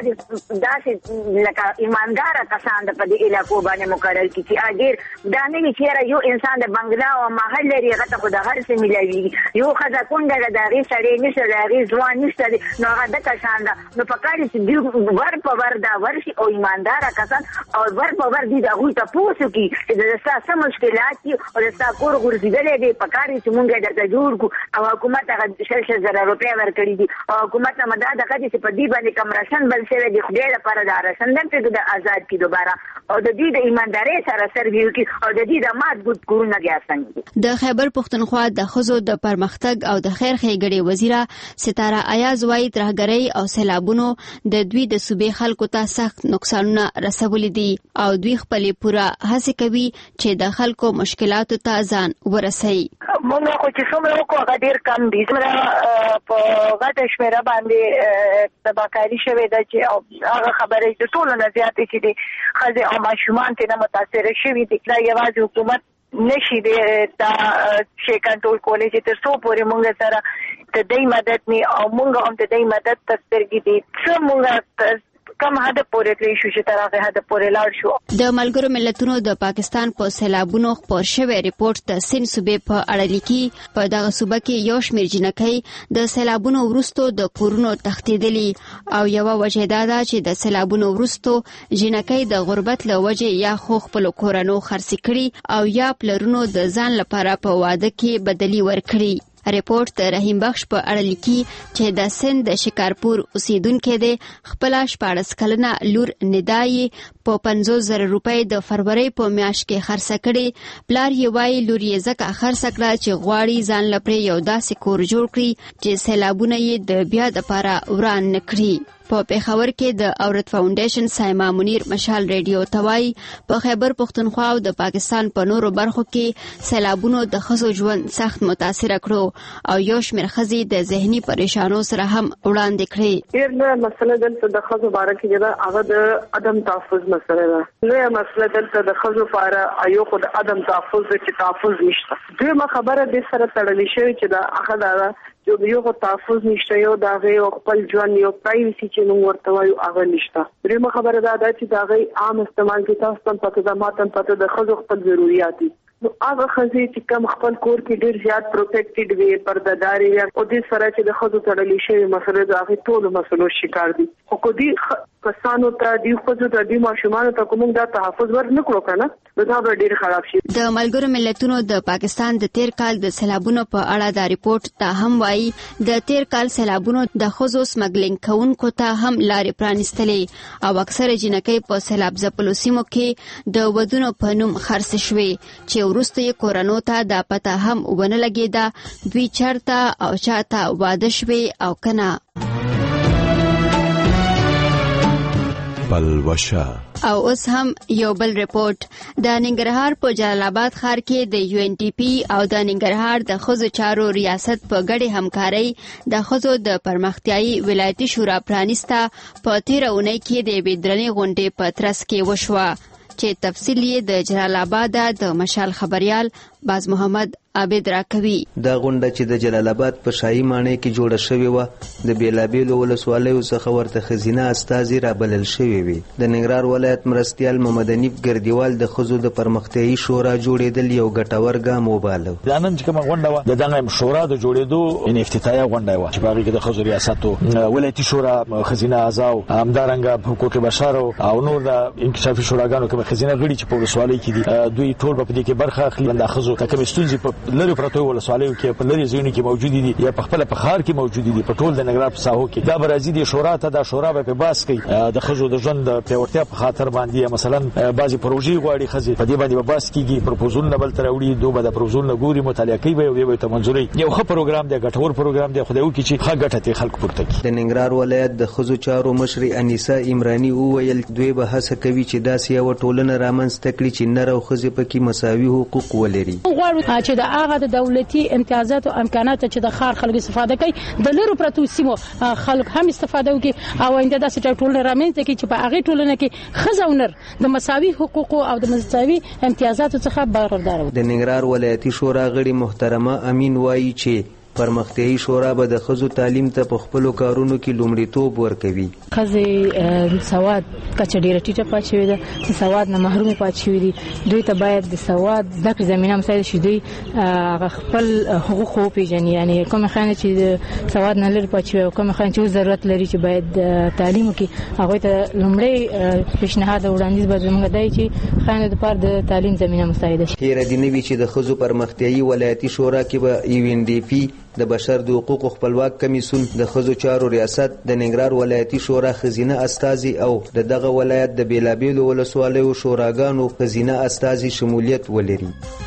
داسې لکه ایمانداره کسان د په دې علاقو باندې مقرر کړي چې ډېر دا نه وي چې یاره یو انسان د بنګلا او محل لري هغه ته خو د هر څه میلاویږي یو ښځه کونډه ده د هغې سړی نشته د هغې ځوان نشته دی نو هغه دکه شان ده نو پکار دی چې دوی ور په ور دا ورشي او ایمانداره کسان او ور په ور دوی د هغوی تپوس وکړي چې د ستا څه مشکلات دي او د ستا کور غورځېدلی دی پکار دی چې مونږ یې درته جوړ کړو او حکومت هغه 6,000 روپۍ ورکړي دي او حکومت هم دا دغه دي چې په دې باندې کوم راشن بل شوی دی خدای لپاره دا راشن هم پرېږدو د آزاد کړي دوباره او د دوی د ایماندارۍ سره سروي وکړي او د دوی د مات ګوت کورونه بیا سم کړي د خیبر پښتونخوا د ښځو د پرمختګ او د خیر ښېګړې وزیره ستاره ایاز وایي ترهګرۍ او سیلابونو د دوی د صوبې خلکو ته سخت نقصانونه رسولي دي او دوی خپلې پوره هڅې کوي چې د خلکو مشکلاتو ته ځان ورسوي مونږ خو چې څومره وکړو هغه ډېر کم دي په غټه شمېره باندې تباکاري شوې ده چې هغه خبرې د ټولو نه زیاتې چې دي ښځې او ماشومان ترې نه متاثره شوي دي دا یوازې حکومت نشي دا شی کنټرول کولی چې تر څو پورې مونږ سره د دوی مدد نه او مونږ هم د دوی مدد ته سترګې دي څه مونږ کم حد پورې تللی شو چې تر هغه حد پورې لاړ شو د ملګرو ملتونو د پاکستان په سیلابونو خپور شوی ریپورت د سند صوبې په اړه لیکي په دغه صوبه کې یو شمېر جنکۍ د سیلابونو وروستو د کورونو تښتېدلي او یوه وجه دا ده چې د سیلابونو وروستو جنکۍ د غربت له وجې یا خو خپلو کورنو خرڅې کړي او یا پلرونو د ځان لپاره په واده کې بدلي ورکړي ریپورت د رحیم بخش په اړه لیکي چې د سند د شکارپور اوسیدونکو دی خپل 14 کلنه لور ندای په 50,000 روپۍ د فروری په میاشت کې خرڅ کړي پلار یې وایي لور یې ځکه خرڅ کړه چې غواړي ځان لپاره یو داسې کور جوړ کړي چې سیلابونه یې د بیا د لپاره وران نه کړي په پیښور کې د اورت فاونډیشن سایما منیر مشال ریډیو توای په خیبر پختونخوا او د پاکستان په نورو برخو کې سیلابونو د ښځو ژوند سخت متاثر کړو او یو شمېر ښځې د ذهني پریشانو سره هم وړاندې کړې. ډېر مسله دلته د ښځو باره کې ده، هغه د عدم تحفظ مسله ده. لویه مسله دلته د ښځو لپاره یو خو د عدم تحفظ د چې تحفظ نشته. دویمه خبره دې سره تړلې شوې چې دا هغه ده چې یو تحفظ نشته، یو د هغې خپل ژوند یو پرایوسي چې موږ ورته وایو هغه نشته. دریمه خبره دا ده چې د هغې عام استعمال کې تاسو ته پته ده، ما ته پته ده، ښځو خپل ضروریات دي. نو هغه ښځې چې کوم خپل کور کې ډېر زیات پروټیکټډ وي، پردهدارې وي، او دې سره چې د ښځو تړلې شوې مسلې د هغې ټولو مسلو شکار دي. خو که دې کسانو ته، دې ښځو ته، دې ماشومانو ته که موږ دا تحفظ ور نه کړو که نه، نو دا به ډېر خراب شي. د ملګرو ملتونو د پاکستان د تیر کال د سیلابونو په اړه دا ریپورت ته هم وایي د تیر کال سیلابونو د ښځو سمګلینګ کوونکو ته هم لارې پرانیستلې او اکثره جنکۍ په سیلاب ځپلو سیمو کې د ودونو په نوم خرڅ شوې چې وروسته یې کورنو ته دا پته هم ونه لګېده دوی چېرته او چاته واده شوې او که نه. پلوشه او اوس هم یو بل ریپورت. د ننګرهار په جلال آباد ښار کې د UNDP او د ننګرهار د ښځو چارو ریاست په ګډې همکارۍ د ښځو د پرمختیایي ولایتي شورا پرانیسته په تېره اونۍ کې د یوې درنې غونډې په ترڅ کې وشوه چې تفصیل یې د جلال آباد د مشال خبریال باز محمد عابد راکوي. دا غونډه چې د جلال آباد په شاهي ماڼۍ کې جوړه شوې وه د بیلابیلو ولسوالیو څخه ورته ښځینه استازي رابلل شوې وي. د ننګرهار ولایت مرستیال محمد حنیف ګردیوال د ښځو د پرمختیایي شورا جوړېدل یو ګټور ګام وباله. دا نن چې کومه غونډه وه د دغه شورا د جوړېدو یعنې افتتاحیه غونډه وه چې په هغې کې د ښځو ریاست و، ولایتي شورا ښځینه اعضا و، همدارنګه حقوق بشر او نور د انکشافي شوراګانو کومه ښځینه غړي چې په ولسوالۍ کې دي دوی ټول به په دې کې برخه اخلي. د ښځو کومې ستونزې په لرې پرتو ولسوالیو کې په لرې ځایونو کې موجودې دي یا په خپله په ښار کې موجودې دي په ټول د ننګرهار په ساحو کې، دا به راځي دې شورا ته. دا شورا به پرې بحث کوي د ښځو د ژوند د پیاوړتیا په خاطر باندې، مثلا بعضې پروژې غواړي ښځې، په دې باندې به بحث کېږي، پروپوزلونه به هلته راوړي، دوی به د پروپوزلونه ګوري، مطالعه کوي به یې او بیا به یې ورته منظوري. یو ښه پروګرام دی، ګټور پروګرام دی، خدای وکړي چې ښه ګټه ترې خلک پورته کړي. د ننګرهار ولایت د ښځو چارو مشرې انیسه عمراني وویل دوی به هڅه کوي چې داسې یوه ټولنه رامنځته کړي چې نر او ښځې پکې مساوي حقوق ولري. غواړو چې د هغه د دولتي امتیازات او امکانات چې د ښار خلک استفاده کوي د لرو پرتو سیمو خلک هم استفاده وکړي او آینده داسې ټولنه رامنځته کړي چې په هغې ټولنه کې ښځه او نر د مساوي حقوقو او د مساوي امتیازاتو څخه برخوردار وي. د ننګرهار ولایتي شورا غړي محترمه امین وایي چې پرمختیایي شورا به د ښځو تعلیم ته په خپلو کارونو کې لومړیتوب ورکوي. ښځې سواد کچه ډېره ټیټه پاتې شوې ده، چې سواد نه محرومې پاتې شوي دي. دوی ته باید د سواد زده کړې زمینه مساعده شي، دوی خپل حقوق وپېژني. یعنې کومې خویندې چې د سواد نه لرې پاتې شوي او کومې خویندې چې ضرورت لري چې باید تعلیم وکړي، هغوی ته لومړی پیشنهاد او وړاندیز به زموږ دی چې خویندو دپاره د تعلیم زمینه مساعده شي. هیره دې نه وي چې د ښځو پرمختیایي ولایتي شورا کې به UNDP د بشر د حقوقو خپلواک کمیسیون، د ښځو چارو ریاست، د ننګرهار ولایتي شورا ښځینه استازي او د دغه ولایت د بیلابیلو ولسوالیو شوراګانو ښځینه استازي شمولیت ولري.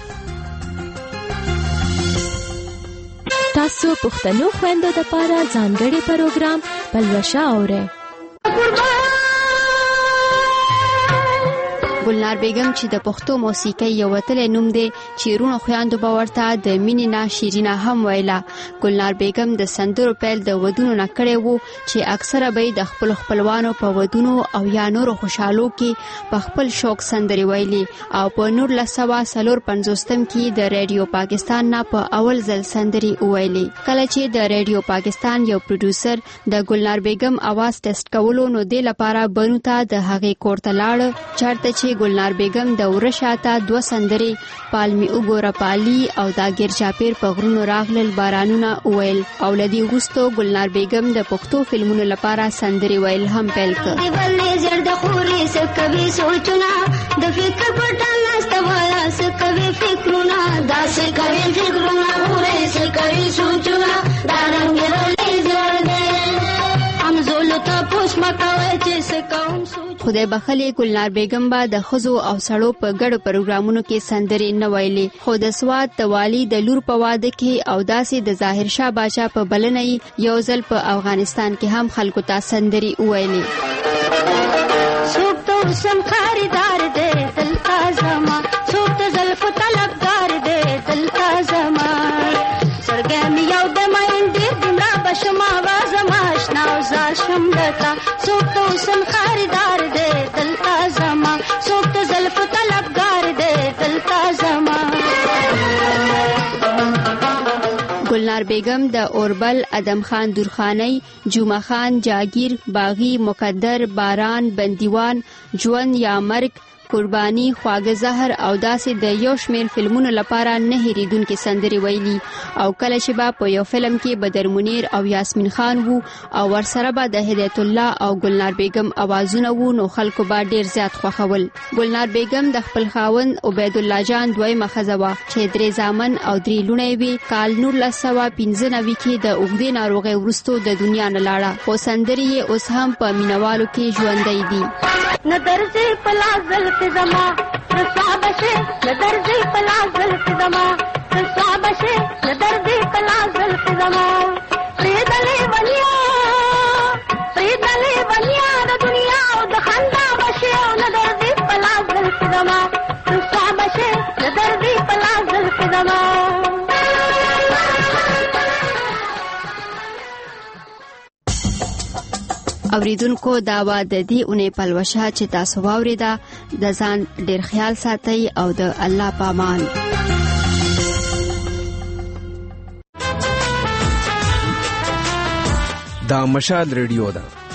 تاسو پښتنو خويندو دپاره ځانګړي پروګرام پلوشه اورئ. ګلنار بیگم چې د پښتو موسیقۍ یو وتلی نوم دی چې رونو خویندو به ورته د مینې نه شیرینه هم ویله. ګلنار بیگم د سندرو پیل د ودونو نه کړی و چې اکثره به د خپل خپلوانو په ودونو او یا نورو خوشحالو کې په خپل شوق سندرې ویلي او په 1954 کې د ریډیو پاکستان نه په اول ځل سندرې وویلي. کله چې د ریډیو پاکستان یو پروډوسر د ګلنار بیگم आवाज ټیسټ کولو نو د لپاره بنو ته د هغې کور ته لاړ چارته چې ګلنار بیگم د ورشاته 2 سندرې پالمی وګوره پالي او دا ګرچاپیر په غرونو راغلل بارانونه ویل او لدی وروسته ګلنار بیگم د پښتو فلمونو لپاره سندرې ویل هم پیل کړ. د بلې زړه د خورې سکوي سوچونه د فکر پټان استوایا سکوي فکرونه دا سکوي فکرونه خورې سکوي سوچونه دا رنگ ولې زړه دې هم زول ته پوس مکوي چې سکوم. خو خدای بخلې ګلنار بیگم با د خزو او سړو په ګډو پروګرامونو کې سندرې نه ویلې، خو د سواد د والی د لور په واده کې او داسې د ظاهر شاه باچا په بلنه یو ځل په افغانستان کې هم خلکو ته سندرې وویلې. څوک د حسن خریدار دی دلته زما، څوک د زلفو طلبګار دی دلته زما، سرګی مې یو د مین ډېر دومره به شما وازما اشنا او زار شم درته. څوک د حسن خریدار دی دلته زما، څوک د زلفو طلبګار دی دلته زما. گلنار بیگم د اوربل، ادم خان دورخانی، جمعه خان، جاگیر، باغی، مقدر، باران، بندیوان، ژوند یا مرګ، قربانی، خواږه زهر او داسې د یو شمېر فلمونو لپاره نه هېرېدونکې سندرې ویلي. او کله چې به په یو فلم کې بدر منیر او یاسمین خان وو او ورسره به د هدایت الله او گلنار بیگم اوازونه وو، نو خلکو به ډېر زیات خوښول. گلنار بیگم د خپل خاوند عبید الله جان دویمه ښځه وه چې 3 زامن او 3 لوڼې وې. کال 1995 کې د اوږدې ناروغۍ وروستو د دنیا نه لاړه، خو سندرې یې اوس هم په مینوالو کې ژوندۍ دي. نه درځي په لاس زلفې زما رسوا بشې، نه درځي په لاس زلفې زما رسوا بشې، نه درځي په لاس زلفې زما. پرېدلې ونیا پرېدلې ونیا د دنیا او د خندا بشې، او نه درځي په لاس زلفې زما رسوا بشې، نه درځي په لاس زلفې زما. اوریدونکو دا وا د دې اونۍ پلوشه چې تاسو واوریده، د ځان ډیر خیال ساتئ او د الله پامان. دا مشال ریډیو ده